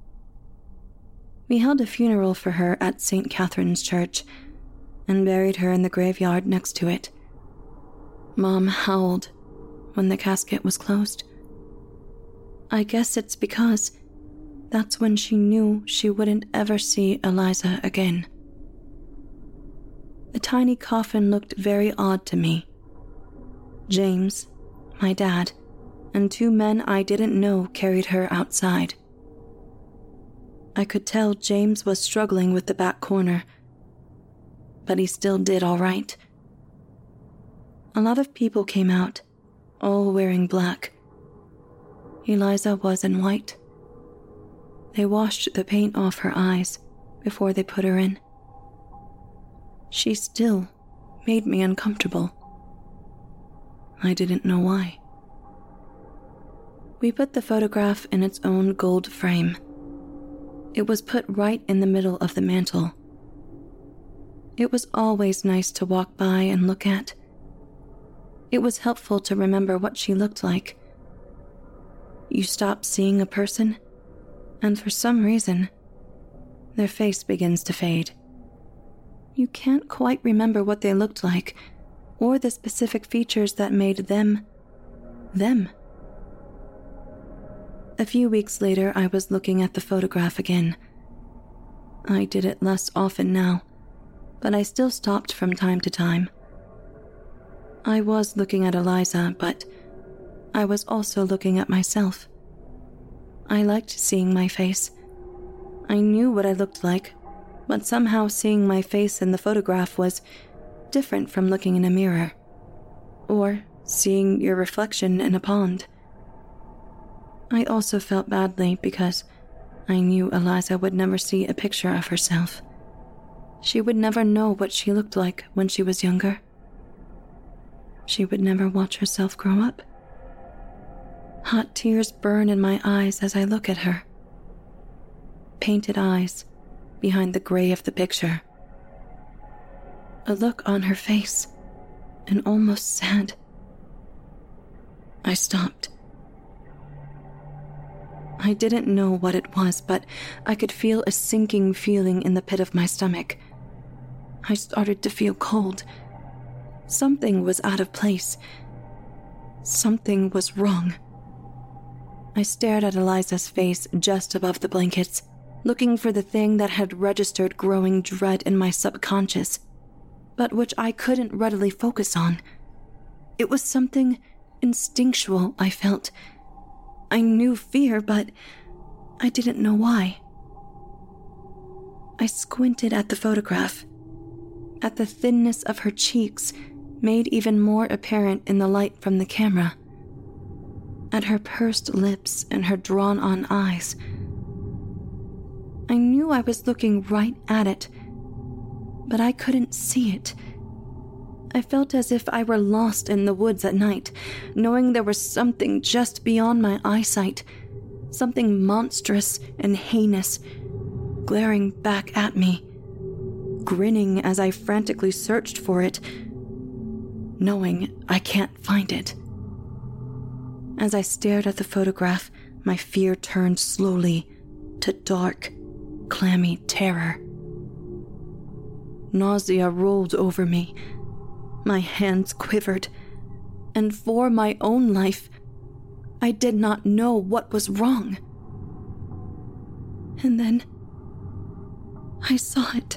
We held a funeral for her at St. Catherine's Church and buried her in the graveyard next to it. Mom howled when the casket was closed. I guess it's because that's when she knew she wouldn't ever see Eliza again. The tiny coffin looked very odd to me. James, my dad, and 2 men I didn't know carried her outside. I could tell James was struggling with the back corner, but he still did all right. A lot of people came out, all wearing black. Eliza was in white. They washed the paint off her eyes before they put her in. She still made me uncomfortable. I didn't know why. We put the photograph in its own gold frame. It was put right in the middle of the mantel. It was always nice to walk by and look at. It was helpful to remember what she looked like. You stop seeing a person, and for some reason, their face begins to fade. You can't quite remember what they looked like, or the specific features that made them, them. A few weeks later, I was looking at the photograph again. I did it less often now, but I still stopped from time to time. I was looking at Eliza, but I was also looking at myself. I liked seeing my face. I knew what I looked like, but somehow seeing my face in the photograph was different from looking in a mirror, or seeing your reflection in a pond. I also felt badly because I knew Eliza would never see a picture of herself. She would never know what she looked like when she was younger. She would never watch herself grow up. Hot tears burn in my eyes as I look at her. Painted eyes behind the gray of the picture. A look on her face, and almost sad. I stopped. I didn't know what it was, but I could feel a sinking feeling in the pit of my stomach. I started to feel cold. Something was out of place. Something was wrong. I stared at Eliza's face just above the blankets, looking for the thing that had registered growing dread in my subconscious, but which I couldn't readily focus on. It was something instinctual, I felt. I knew fear, but I didn't know why. I squinted at the photograph, at the thinness of her cheeks, made even more apparent in the light from the camera, at her pursed lips and her drawn-on eyes. I knew I was looking right at it, but I couldn't see it. I felt as if I were lost in the woods at night, knowing there was something just beyond my eyesight, something monstrous and heinous, glaring back at me, grinning as I frantically searched for it, knowing I can't find it. As I stared at the photograph, my fear turned slowly to dark, clammy terror. Nausea rolled over me. My hands quivered, and for my own life, I did not know what was wrong. And then I saw it.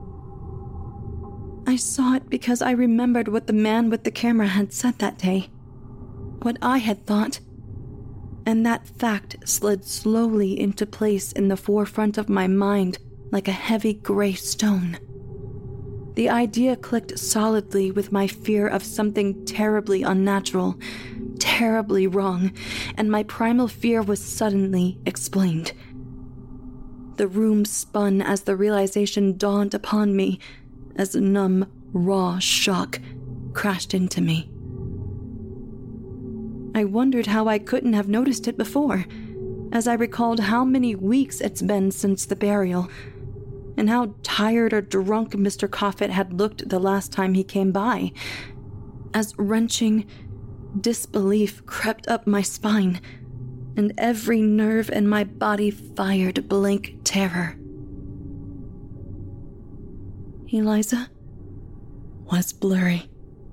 I saw it because I remembered what the man with the camera had said that day, what I had thought, and that fact slid slowly into place in the forefront of my mind like a heavy gray stone. The idea clicked solidly with my fear of something terribly unnatural, terribly wrong, and my primal fear was suddenly explained. The room spun as the realization dawned upon me, as numb, raw shock crashed into me. I wondered how I couldn't have noticed it before, as I recalled how many weeks it's been since the burial, and how tired or drunk Mr. Coffet had looked the last time he came by, as wrenching disbelief crept up my spine, and every nerve in my body fired blank terror. Eliza was blurry.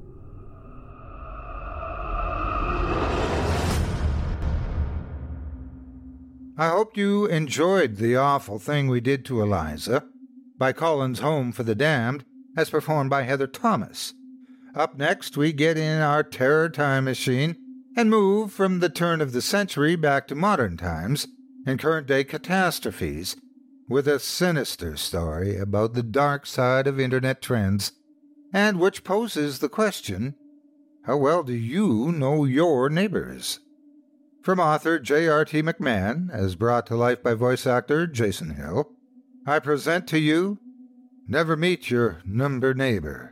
I hope you enjoyed the awful thing we did to Eliza by Colin's Home for the Damned, as performed by Heather Thomas. Up next, we get in our terror time machine and move from the turn of the century back to modern times and current-day catastrophes with a sinister story about the dark side of internet trends, and which poses the question, how well do you know your neighbors? From author J.R.T. McMahon, as brought to life by voice actor Jason Hill, I present to you Never Meet Your Number Neighbor.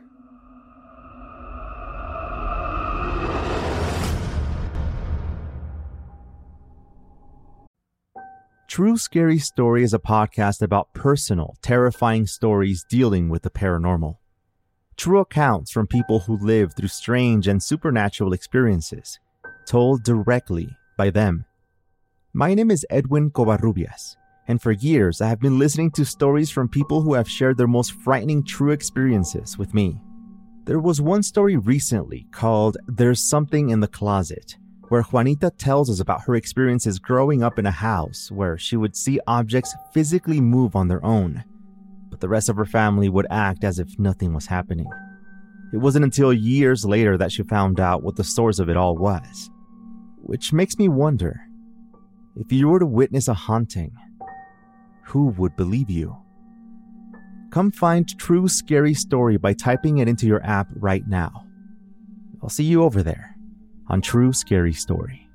True Scary Story is a podcast about personal, terrifying stories dealing with the paranormal. True accounts from people who live through strange and supernatural experiences, told directly by them. My name is Edwin Covarrubias, and for years I have been listening to stories from people who have shared their most frightening true experiences with me. There was one story recently called There's Something in the Closet, where Juanita tells us about her experiences growing up in a house where she would see objects physically move on their own, but the rest of her family would act as if nothing was happening. It wasn't until years later that she found out what the source of it all was. Which makes me wonder, if you were to witness a haunting, who would believe you? Come find True Scary Story by typing it into your app right now. I'll see you over there on True Scary Story.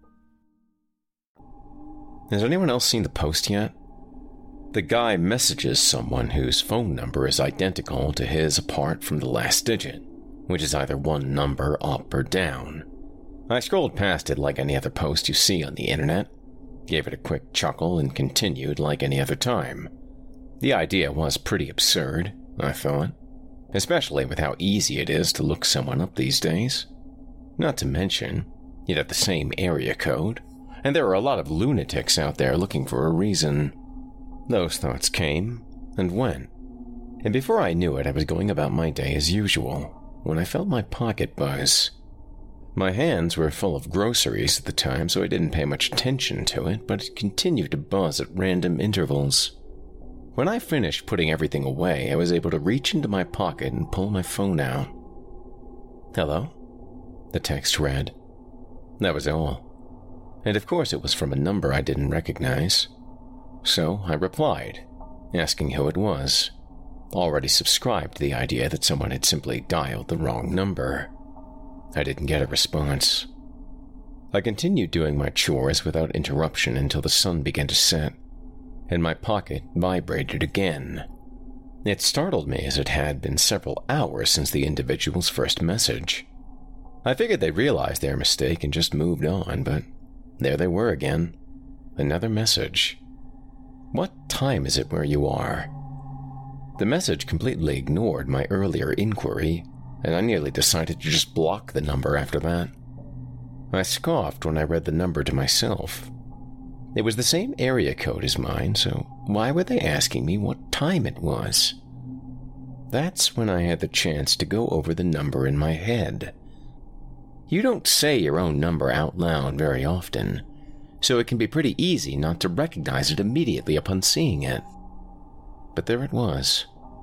Has anyone else seen the post yet? The guy messages someone whose phone number is identical to his apart from the last digit, which is either one number up or down. I scrolled past it like any other post you see on the internet, gave it a quick chuckle, and continued like any other time. The idea was pretty absurd, I thought, especially with how easy it is to look someone up these days. Not to mention, you'd have the same area code, and there are a lot of lunatics out there looking for a reason. Those thoughts came and went, and before I knew it, I was going about my day as usual when I felt my pocket buzz. My hands were full of groceries at the time, so I didn't pay much attention to it, but it continued to buzz at random intervals. When I finished putting everything away, I was able to reach into my pocket and pull my phone out. "Hello?" the text read. That was all. And of course it was from a number I didn't recognize. So I replied, asking who it was. Already subscribed to the idea that someone had simply dialed the wrong number. I didn't get a response. I continued doing my chores without interruption until the sun began to set, and my pocket vibrated again. It startled me as it had been several hours since the individual's first message. I figured they realized their mistake and just moved on, but there they were again. Another message. "What time is it where you are?" The message completely ignored my earlier inquiry, and I nearly decided to just block the number after that. I scoffed when I read the number to myself. It was the same area code as mine, so why were they asking me what time it was? That's when I had the chance to go over the number in my head. You don't say your own number out loud very often, so it can be pretty easy not to recognize it immediately upon seeing it. But there it was.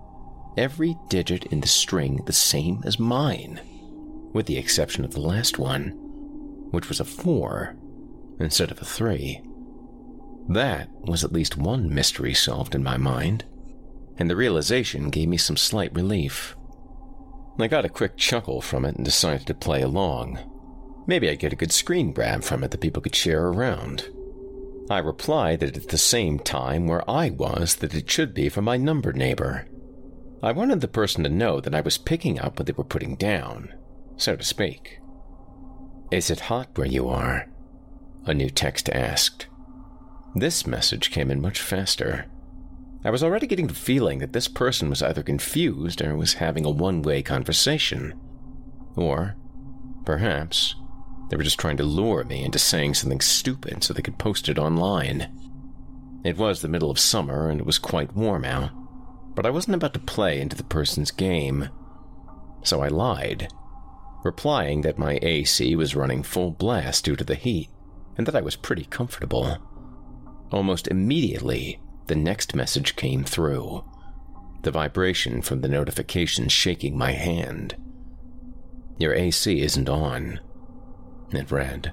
Every digit in the string the same as mine, with the exception of the last one, which was a 4 instead of a 3. That was at least one mystery solved in my mind, and the realization gave me some slight relief. I got a quick chuckle from it and decided to play along. Maybe I'd get a good screen grab from it that people could share around. I replied that it's the same time where I was that it should be for my number neighbor. I wanted the person to know that I was picking up what they were putting down, so to speak. "Is it hot where you are?" a new text asked. This message came in much faster. I was already getting the feeling that this person was either confused or was having a one-way conversation. Or, perhaps, they were just trying to lure me into saying something stupid so they could post it online. It was the middle of summer and it was quite warm out, but I wasn't about to play into the person's game. So I lied, replying that my AC was running full blast due to the heat, and that I was pretty comfortable. Almost immediately, the next message came through, the vibration from the notification shaking my hand. "Your AC isn't on," it read.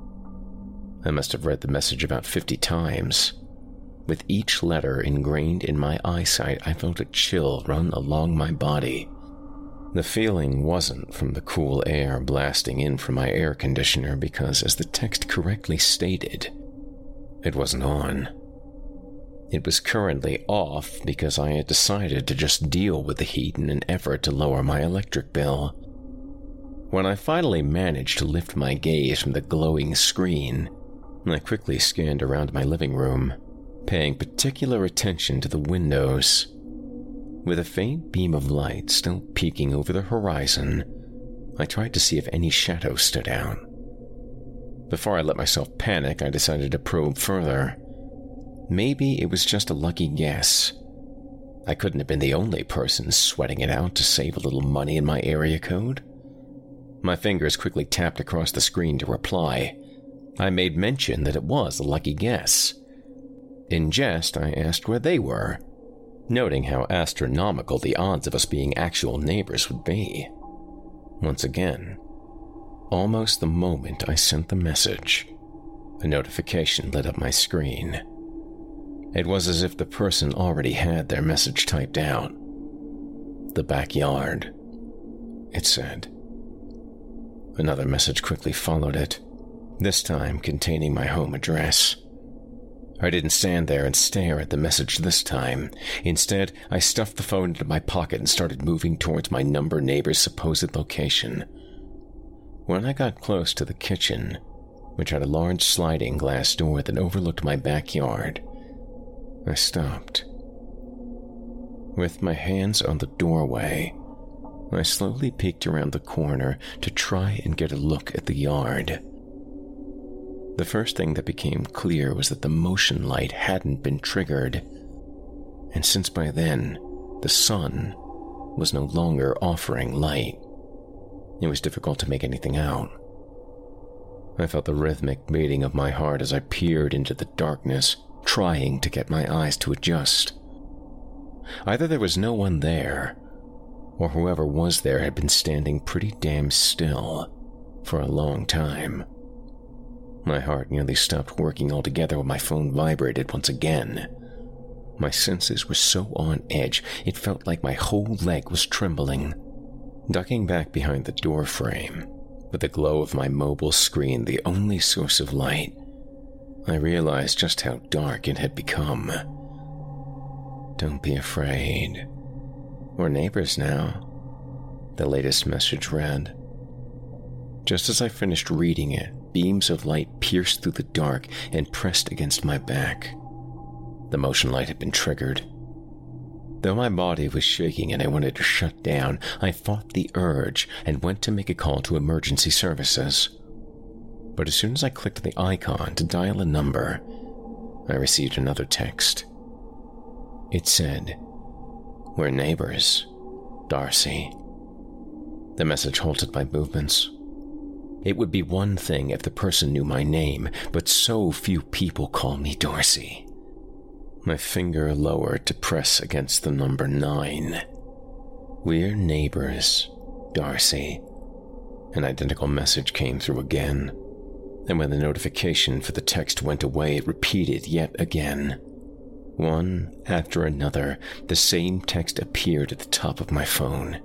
I must have read the message about 50 times. With each letter ingrained in my eyesight, I felt a chill run along my body. The feeling wasn't from the cool air blasting in from my air conditioner because, as the text correctly stated, it wasn't on. It was currently off because I had decided to just deal with the heat in an effort to lower my electric bill. When I finally managed to lift my gaze from the glowing screen, I quickly scanned around my living room, paying particular attention to the windows. With a faint beam of light still peeking over the horizon, I tried to see if any shadows stood out. Before I let myself panic, I decided to probe further. Maybe it was just a lucky guess. I couldn't have been the only person sweating it out to save a little money in my area code. My fingers quickly tapped across the screen to reply. I made mention that it was a lucky guess. In jest, I asked where they were, noting how astronomical the odds of us being actual neighbors would be. Once again, almost the moment I sent the message, a notification lit up my screen. It was as if the person already had their message typed out. "The backyard," it said. Another message quickly followed it, this time containing my home address. I didn't stand there and stare at the message this time. Instead, I stuffed the phone into my pocket and started moving towards my number neighbor's supposed location. When I got close to the kitchen, which had a large sliding glass door that overlooked my backyard, I stopped. With my hands on the doorway, I slowly peeked around the corner to try and get a look at the yard. The first thing that became clear was that the motion light hadn't been triggered, and since by then, the sun was no longer offering light, it was difficult to make anything out. I felt the rhythmic beating of my heart as I peered into the darkness, trying to get my eyes to adjust. Either there was no one there, or whoever was there had been standing pretty damn still for a long time. My heart nearly stopped working altogether when my phone vibrated once again. My senses were so on edge, it felt like my whole leg was trembling. Ducking back behind the door frame, with the glow of my mobile screen the only source of light, I realized just how dark it had become. "Don't be afraid. We're neighbors now," the latest message read. Just as I finished reading it, beams of light pierced through the dark and pressed against my back. The motion light had been triggered. Though my body was shaking and I wanted to shut down, I fought the urge and went to make a call to emergency services. But as soon as I clicked the icon to dial a number, I received another text. It said, "We're neighbors, Darcy." The message halted my movements. It would be one thing if the person knew my name, but so few people call me Darcy. My finger lowered to press against the number 9. "We're neighbors, Darcy." An identical message came through again, and when the notification for the text went away, it repeated yet again. One after another, the same text appeared at the top of my phone.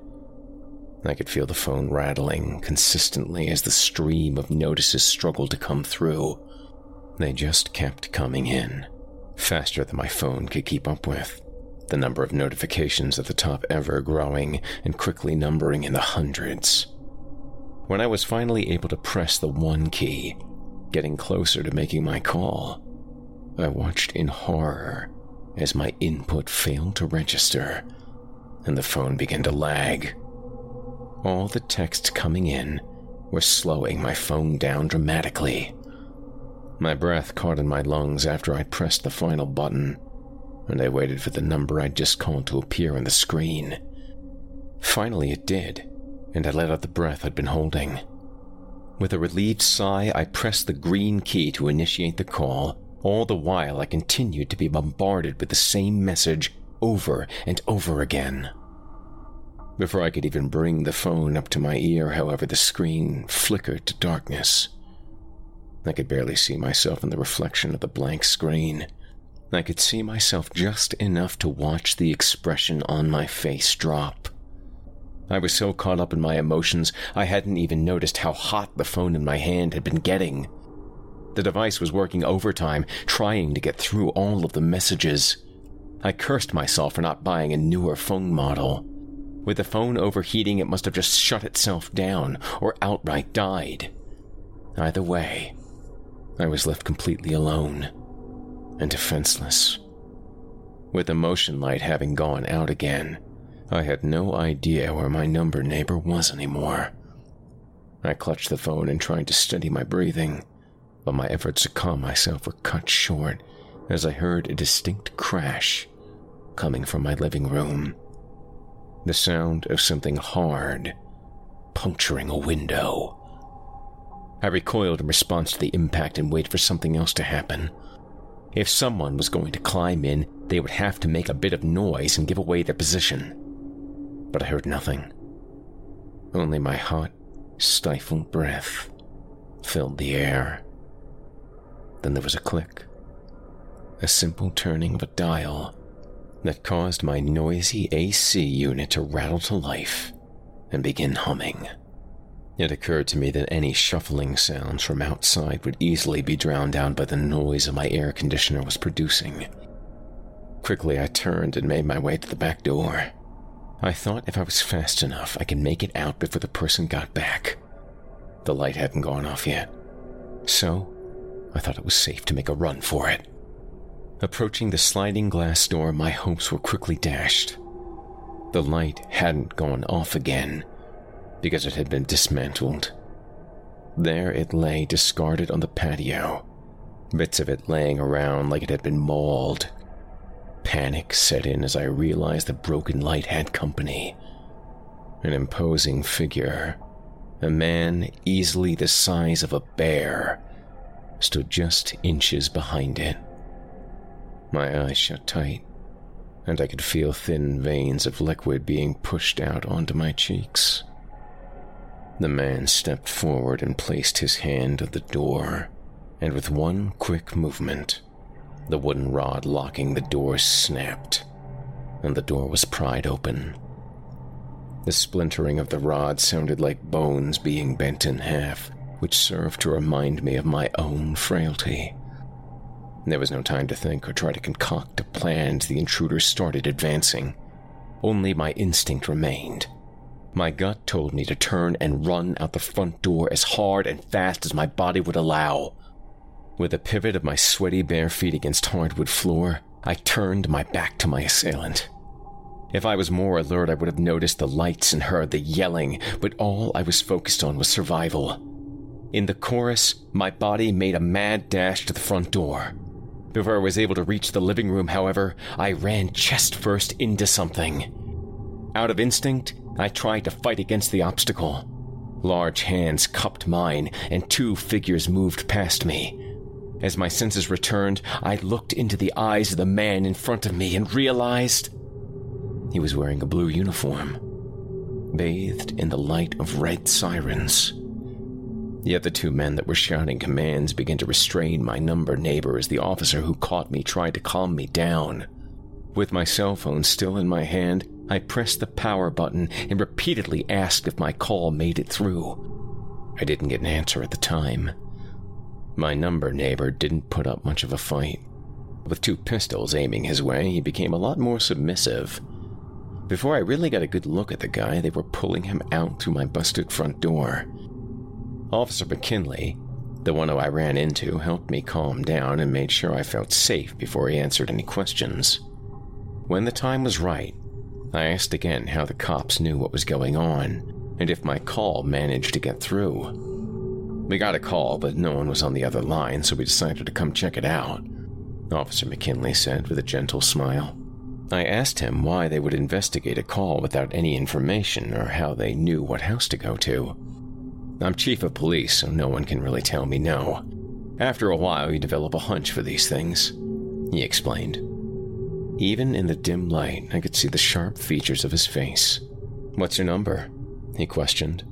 I could feel the phone rattling consistently as the stream of notices struggled to come through. They just kept coming in, faster than my phone could keep up with, the number of notifications at the top ever growing and quickly numbering in the hundreds. When I was finally able to press the 1 key, getting closer to making my call, I watched in horror as my input failed to register and the phone began to lag. All the texts coming in were slowing my phone down dramatically. My breath caught in my lungs after I'd pressed the final button, and I waited for the number I'd just called to appear on the screen. Finally it did, and I let out the breath I'd been holding. With a relieved sigh, I pressed the green key to initiate the call. All the while, I continued to be bombarded with the same message over and over again. Before I could even bring the phone up to my ear, however, the screen flickered to darkness. I could barely see myself in the reflection of the blank screen. I could see myself just enough to watch the expression on my face drop. I was so caught up in my emotions, I hadn't even noticed how hot the phone in my hand had been getting. The device was working overtime, trying to get through all of the messages. I cursed myself for not buying a newer phone model. With the phone overheating, it must have just shut itself down or outright died. Either way, I was left completely alone and defenseless. With the motion light having gone out again, I had no idea where my neighbor was anymore. I clutched the phone and tried to steady my breathing, but my efforts to calm myself were cut short as I heard a distinct crash coming from my living room. The sound of something hard puncturing a window. I recoiled in response to the impact and waited for something else to happen. If someone was going to climb in, they would have to make a bit of noise and give away their position. But I heard nothing. Only my hot, stifled breath filled the air. Then there was a click. A simple turning of a dial that caused my noisy AC unit to rattle to life and begin humming. It occurred to me that any shuffling sounds from outside would easily be drowned out by the noise my air conditioner was producing. Quickly, I turned and made my way to the back door. I thought if I was fast enough, I could make it out before the person got back. The light hadn't gone off yet, so I thought it was safe to make a run for it. Approaching the sliding glass door, my hopes were quickly dashed. The light hadn't gone off again, because it had been dismantled. There it lay discarded on the patio, bits of it laying around like it had been mauled. Panic set in as I realized the broken light had company. An imposing figure, A man easily the size of a bear stood just inches behind it. My eyes shut tight, and I could feel thin veins of liquid being pushed out onto my cheeks. The man stepped forward and placed his hand on the door, and with one quick movement, the wooden rod locking the door snapped, and the door was pried open. The splintering of the rod sounded like bones being bent in half, which served to remind me of my own frailty. There was no time to think or try to concoct a plan as the intruders started advancing. Only my instinct remained. My gut told me to turn and run out the front door as hard and fast as my body would allow. With a pivot of my sweaty bare feet against hardwood floor, I turned my back to my assailant. If I was more alert, I would have noticed the lights and heard the yelling, but all I was focused on was survival. In the chorus, my body made a mad dash to the front door. Before I was able to reach the living room, however, I ran chest first into something. Out of instinct, I tried to fight against the obstacle. Large hands cupped mine, and two figures moved past me. As my senses returned, I looked into the eyes of the man in front of me and realized he was wearing a blue uniform, bathed in the light of red sirens. Yet the two men that were shouting commands began to restrain my number neighbor as the officer who caught me tried to calm me down. With my cell phone still in my hand, I pressed the power button and repeatedly asked if my call made it through. I didn't get an answer at the time. My number neighbor didn't put up much of a fight. With two pistols aiming his way, he became a lot more submissive. Before I really got a good look at the guy, they were pulling him out through my busted front door. Officer McKinley, the one who I ran into, helped me calm down and made sure I felt safe before he answered any questions. When the time was right, I asked again how the cops knew what was going on, and if my call managed to get through. We got a call, but no one was on the other line, so we decided to come check it out, Officer McKinley said with a gentle smile. I asked him why they would investigate a call without any information or how they knew what house to go to. I'm chief of police, so no one can really tell me no. After a while, you develop a hunch for these things, he explained. Even in the dim light, I could see the sharp features of his face. What's your number? He questioned.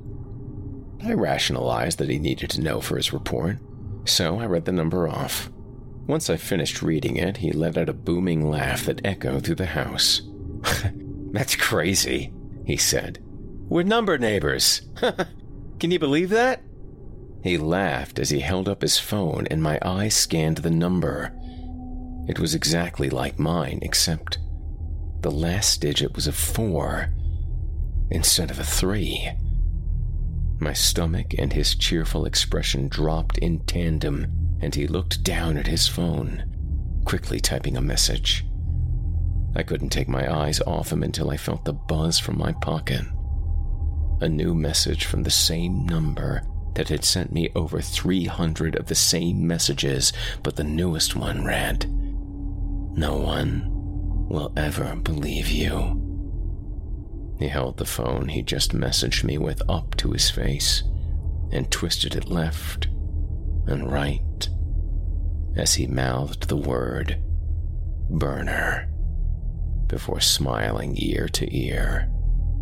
I rationalized that he needed to know for his report, so I read the number off. Once I finished reading it, he let out a booming laugh that echoed through the house. That's crazy, he said. We're number neighbors. Can you believe that? He laughed as he held up his phone and my eyes scanned the number. It was exactly like mine, except the last digit was a 4 instead of a 3. My stomach and his cheerful expression dropped in tandem, and he looked down at his phone, quickly typing a message. I couldn't take my eyes off him until I felt the buzz from my pocket. A new message from the same number that had sent me over 300 of the same messages, but the newest one read, "No one will ever believe you." He held the phone he just messaged me with up to his face and twisted it left and right as he mouthed the word "burner" before smiling ear to ear.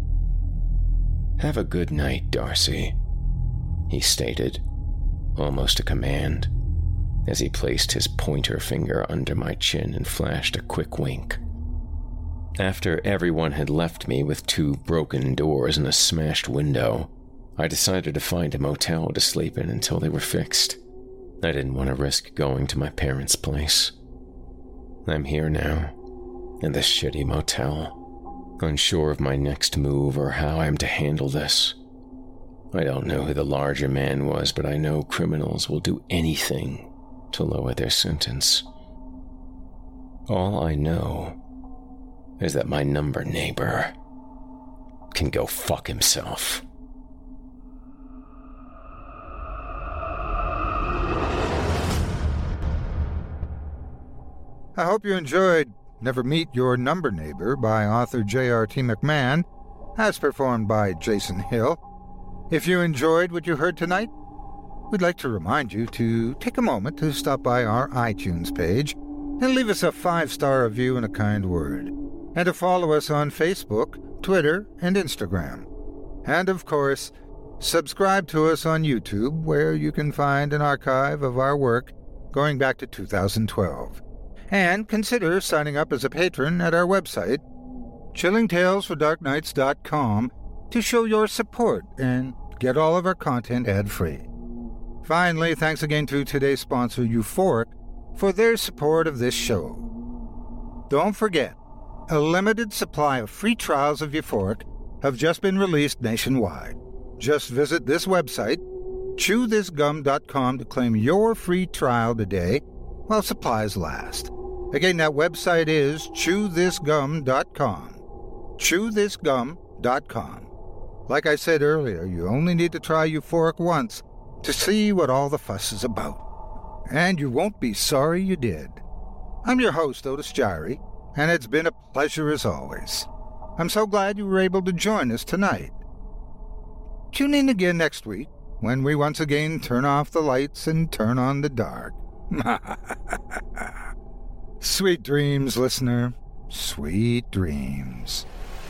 "Have a good night, Darcy," he stated, almost a command, as he placed his pointer finger under my chin and flashed a quick wink. After everyone had left me with 2 broken doors and a smashed window, I decided to find a motel to sleep in until they were fixed. I didn't want to risk going to my parents' place. I'm here now, in this shitty motel, unsure of my next move or how I'm to handle this. I don't know who the larger man was, but I know criminals will do anything to lower their sentence. All I know is that my number neighbor can go fuck himself. I hope you enjoyed Never Meet Your Number Neighbor by author J.R.T. McMahon, as performed by Jason Hill. If you enjoyed what you heard tonight, we'd like to remind you to take a moment to stop by our iTunes page and leave us a 5-star review and a kind word, and to follow us on Facebook, Twitter, and Instagram. And of course, subscribe to us on YouTube, where you can find an archive of our work going back to 2012. And consider signing up as a patron at our website, chillingtalesfordarknights.com, to show your support and get all of our content ad-free. Finally, thanks again to today's sponsor, Euphoric, for their support of this show. Don't forget, a limited supply of free trials of Euphoric have just been released nationwide. Just visit this website, chewthisgum.com, to claim your free trial today while supplies last. Again, that website is chewthisgum.com. chewthisgum.com. Like I said earlier, you only need to try Euphoric once to see what all the fuss is about. And you won't be sorry you did. I'm your host, Otis Gyrie, and it's been a pleasure as always. I'm so glad you were able to join us tonight. Tune in again next week, when we once again turn off the lights and turn on the dark. Sweet dreams, listener. Sweet dreams.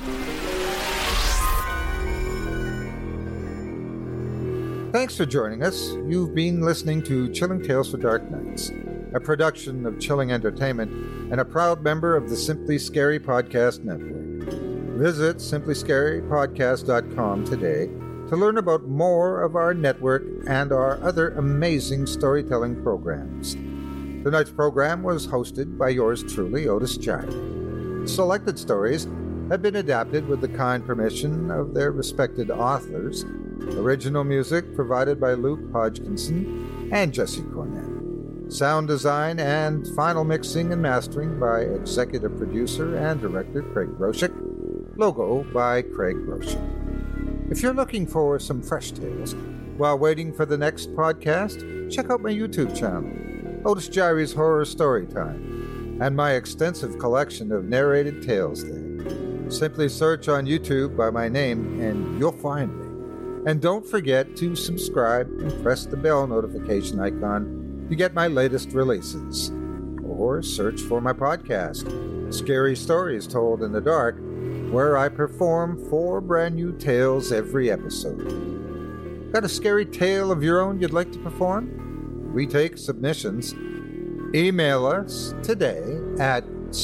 Thanks for joining us. You've been listening to Chilling Tales for Dark Nights, a production of Chilling Entertainment and a proud member of the Simply Scary Podcast Network. Visit simplyscarypodcast.com today to learn about more of our network and our other amazing storytelling programs. Tonight's program was hosted by yours truly, Otis Gyrie. Selected stories have been adapted with the kind permission of their respected authors. Original music provided by Luke Hodgkinson and Jesse Cornett. Sound design and final mixing and mastering by executive producer and director Craig Groshek. Logo by Craig Groshek. If you're looking for some fresh tales while waiting for the next podcast, check out my YouTube channel, Otis Gyrie's Horror Storytime, and my extensive collection of narrated tales there. Simply search on YouTube by my name and you'll find me. And don't forget to subscribe and press the bell notification icon to get my latest releases. Or search for my podcast, Scary Stories Told in the Dark, where I perform 4 brand new tales every episode. Got a scary tale of your own you'd like to perform? We take submissions. Email us today at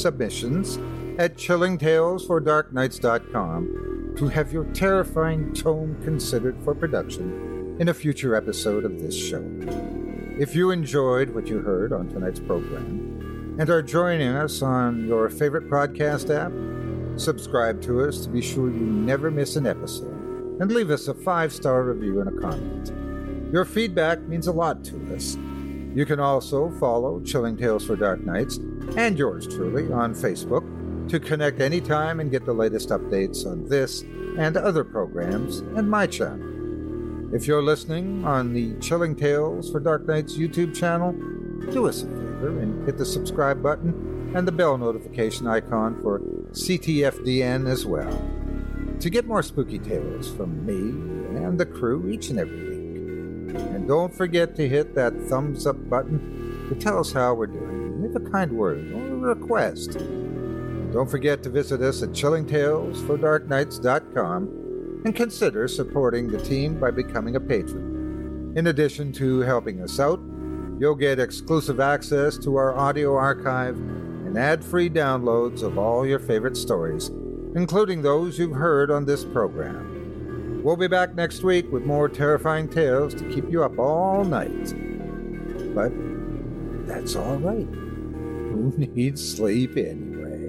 submissions@chillingtalesfordarknights.com to have your terrifying tome considered for production in a future episode of this show. If you enjoyed what you heard on tonight's program and are joining us on your favorite podcast app, subscribe to us to be sure you never miss an episode, and leave us a 5-star review and a comment. Your feedback means a lot to us. You can also follow Chilling Tales for Dark Nights and yours truly on Facebook to connect anytime and get the latest updates on this and other programs and my channel. If you're listening on the Chilling Tales for Dark Nights YouTube channel, do us a favor and hit the subscribe button and the bell notification icon for CTFDN as well, to get more spooky tales from me and the crew each and every week. And don't forget to hit that thumbs up button to tell us how we're doing. Leave a kind word or a request. Don't forget to visit us at chillingtalesfordarknights.com and consider supporting the team by becoming a patron. In addition to helping us out, you'll get exclusive access to our audio archive and ad-free downloads of all your favorite stories, including those you've heard on this program. We'll be back next week with more terrifying tales to keep you up all night. But that's all right. Who needs sleep anyway?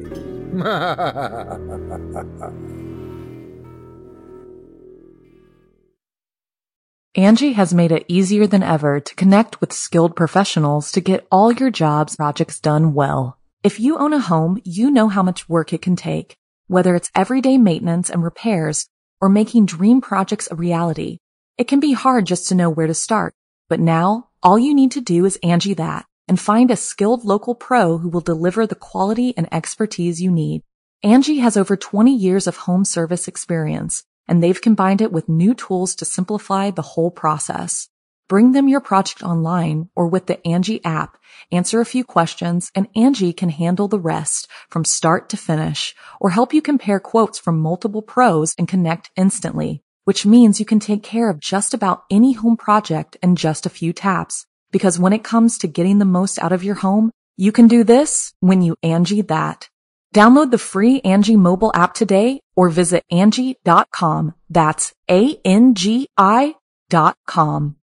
Angie has made it easier than ever to connect with skilled professionals to get all your jobs projects done well. If you own a home, you know how much work it can take, whether it's everyday maintenance and repairs or making dream projects a reality. It can be hard just to know where to start, but now all you need to do is Angie that and find a skilled local pro who will deliver the quality and expertise you need. Angie has over 20 years of home service experience and they've combined it with new tools to simplify the whole process. Bring them your project online or with the Angie app, answer a few questions, and Angie can handle the rest from start to finish, or help you compare quotes from multiple pros and connect instantly, which means you can take care of just about any home project in just a few taps. Because when it comes to getting the most out of your home, you can do this when you Angie that. Download the free Angie mobile app today or visit Angie.com. That's ANGI.com.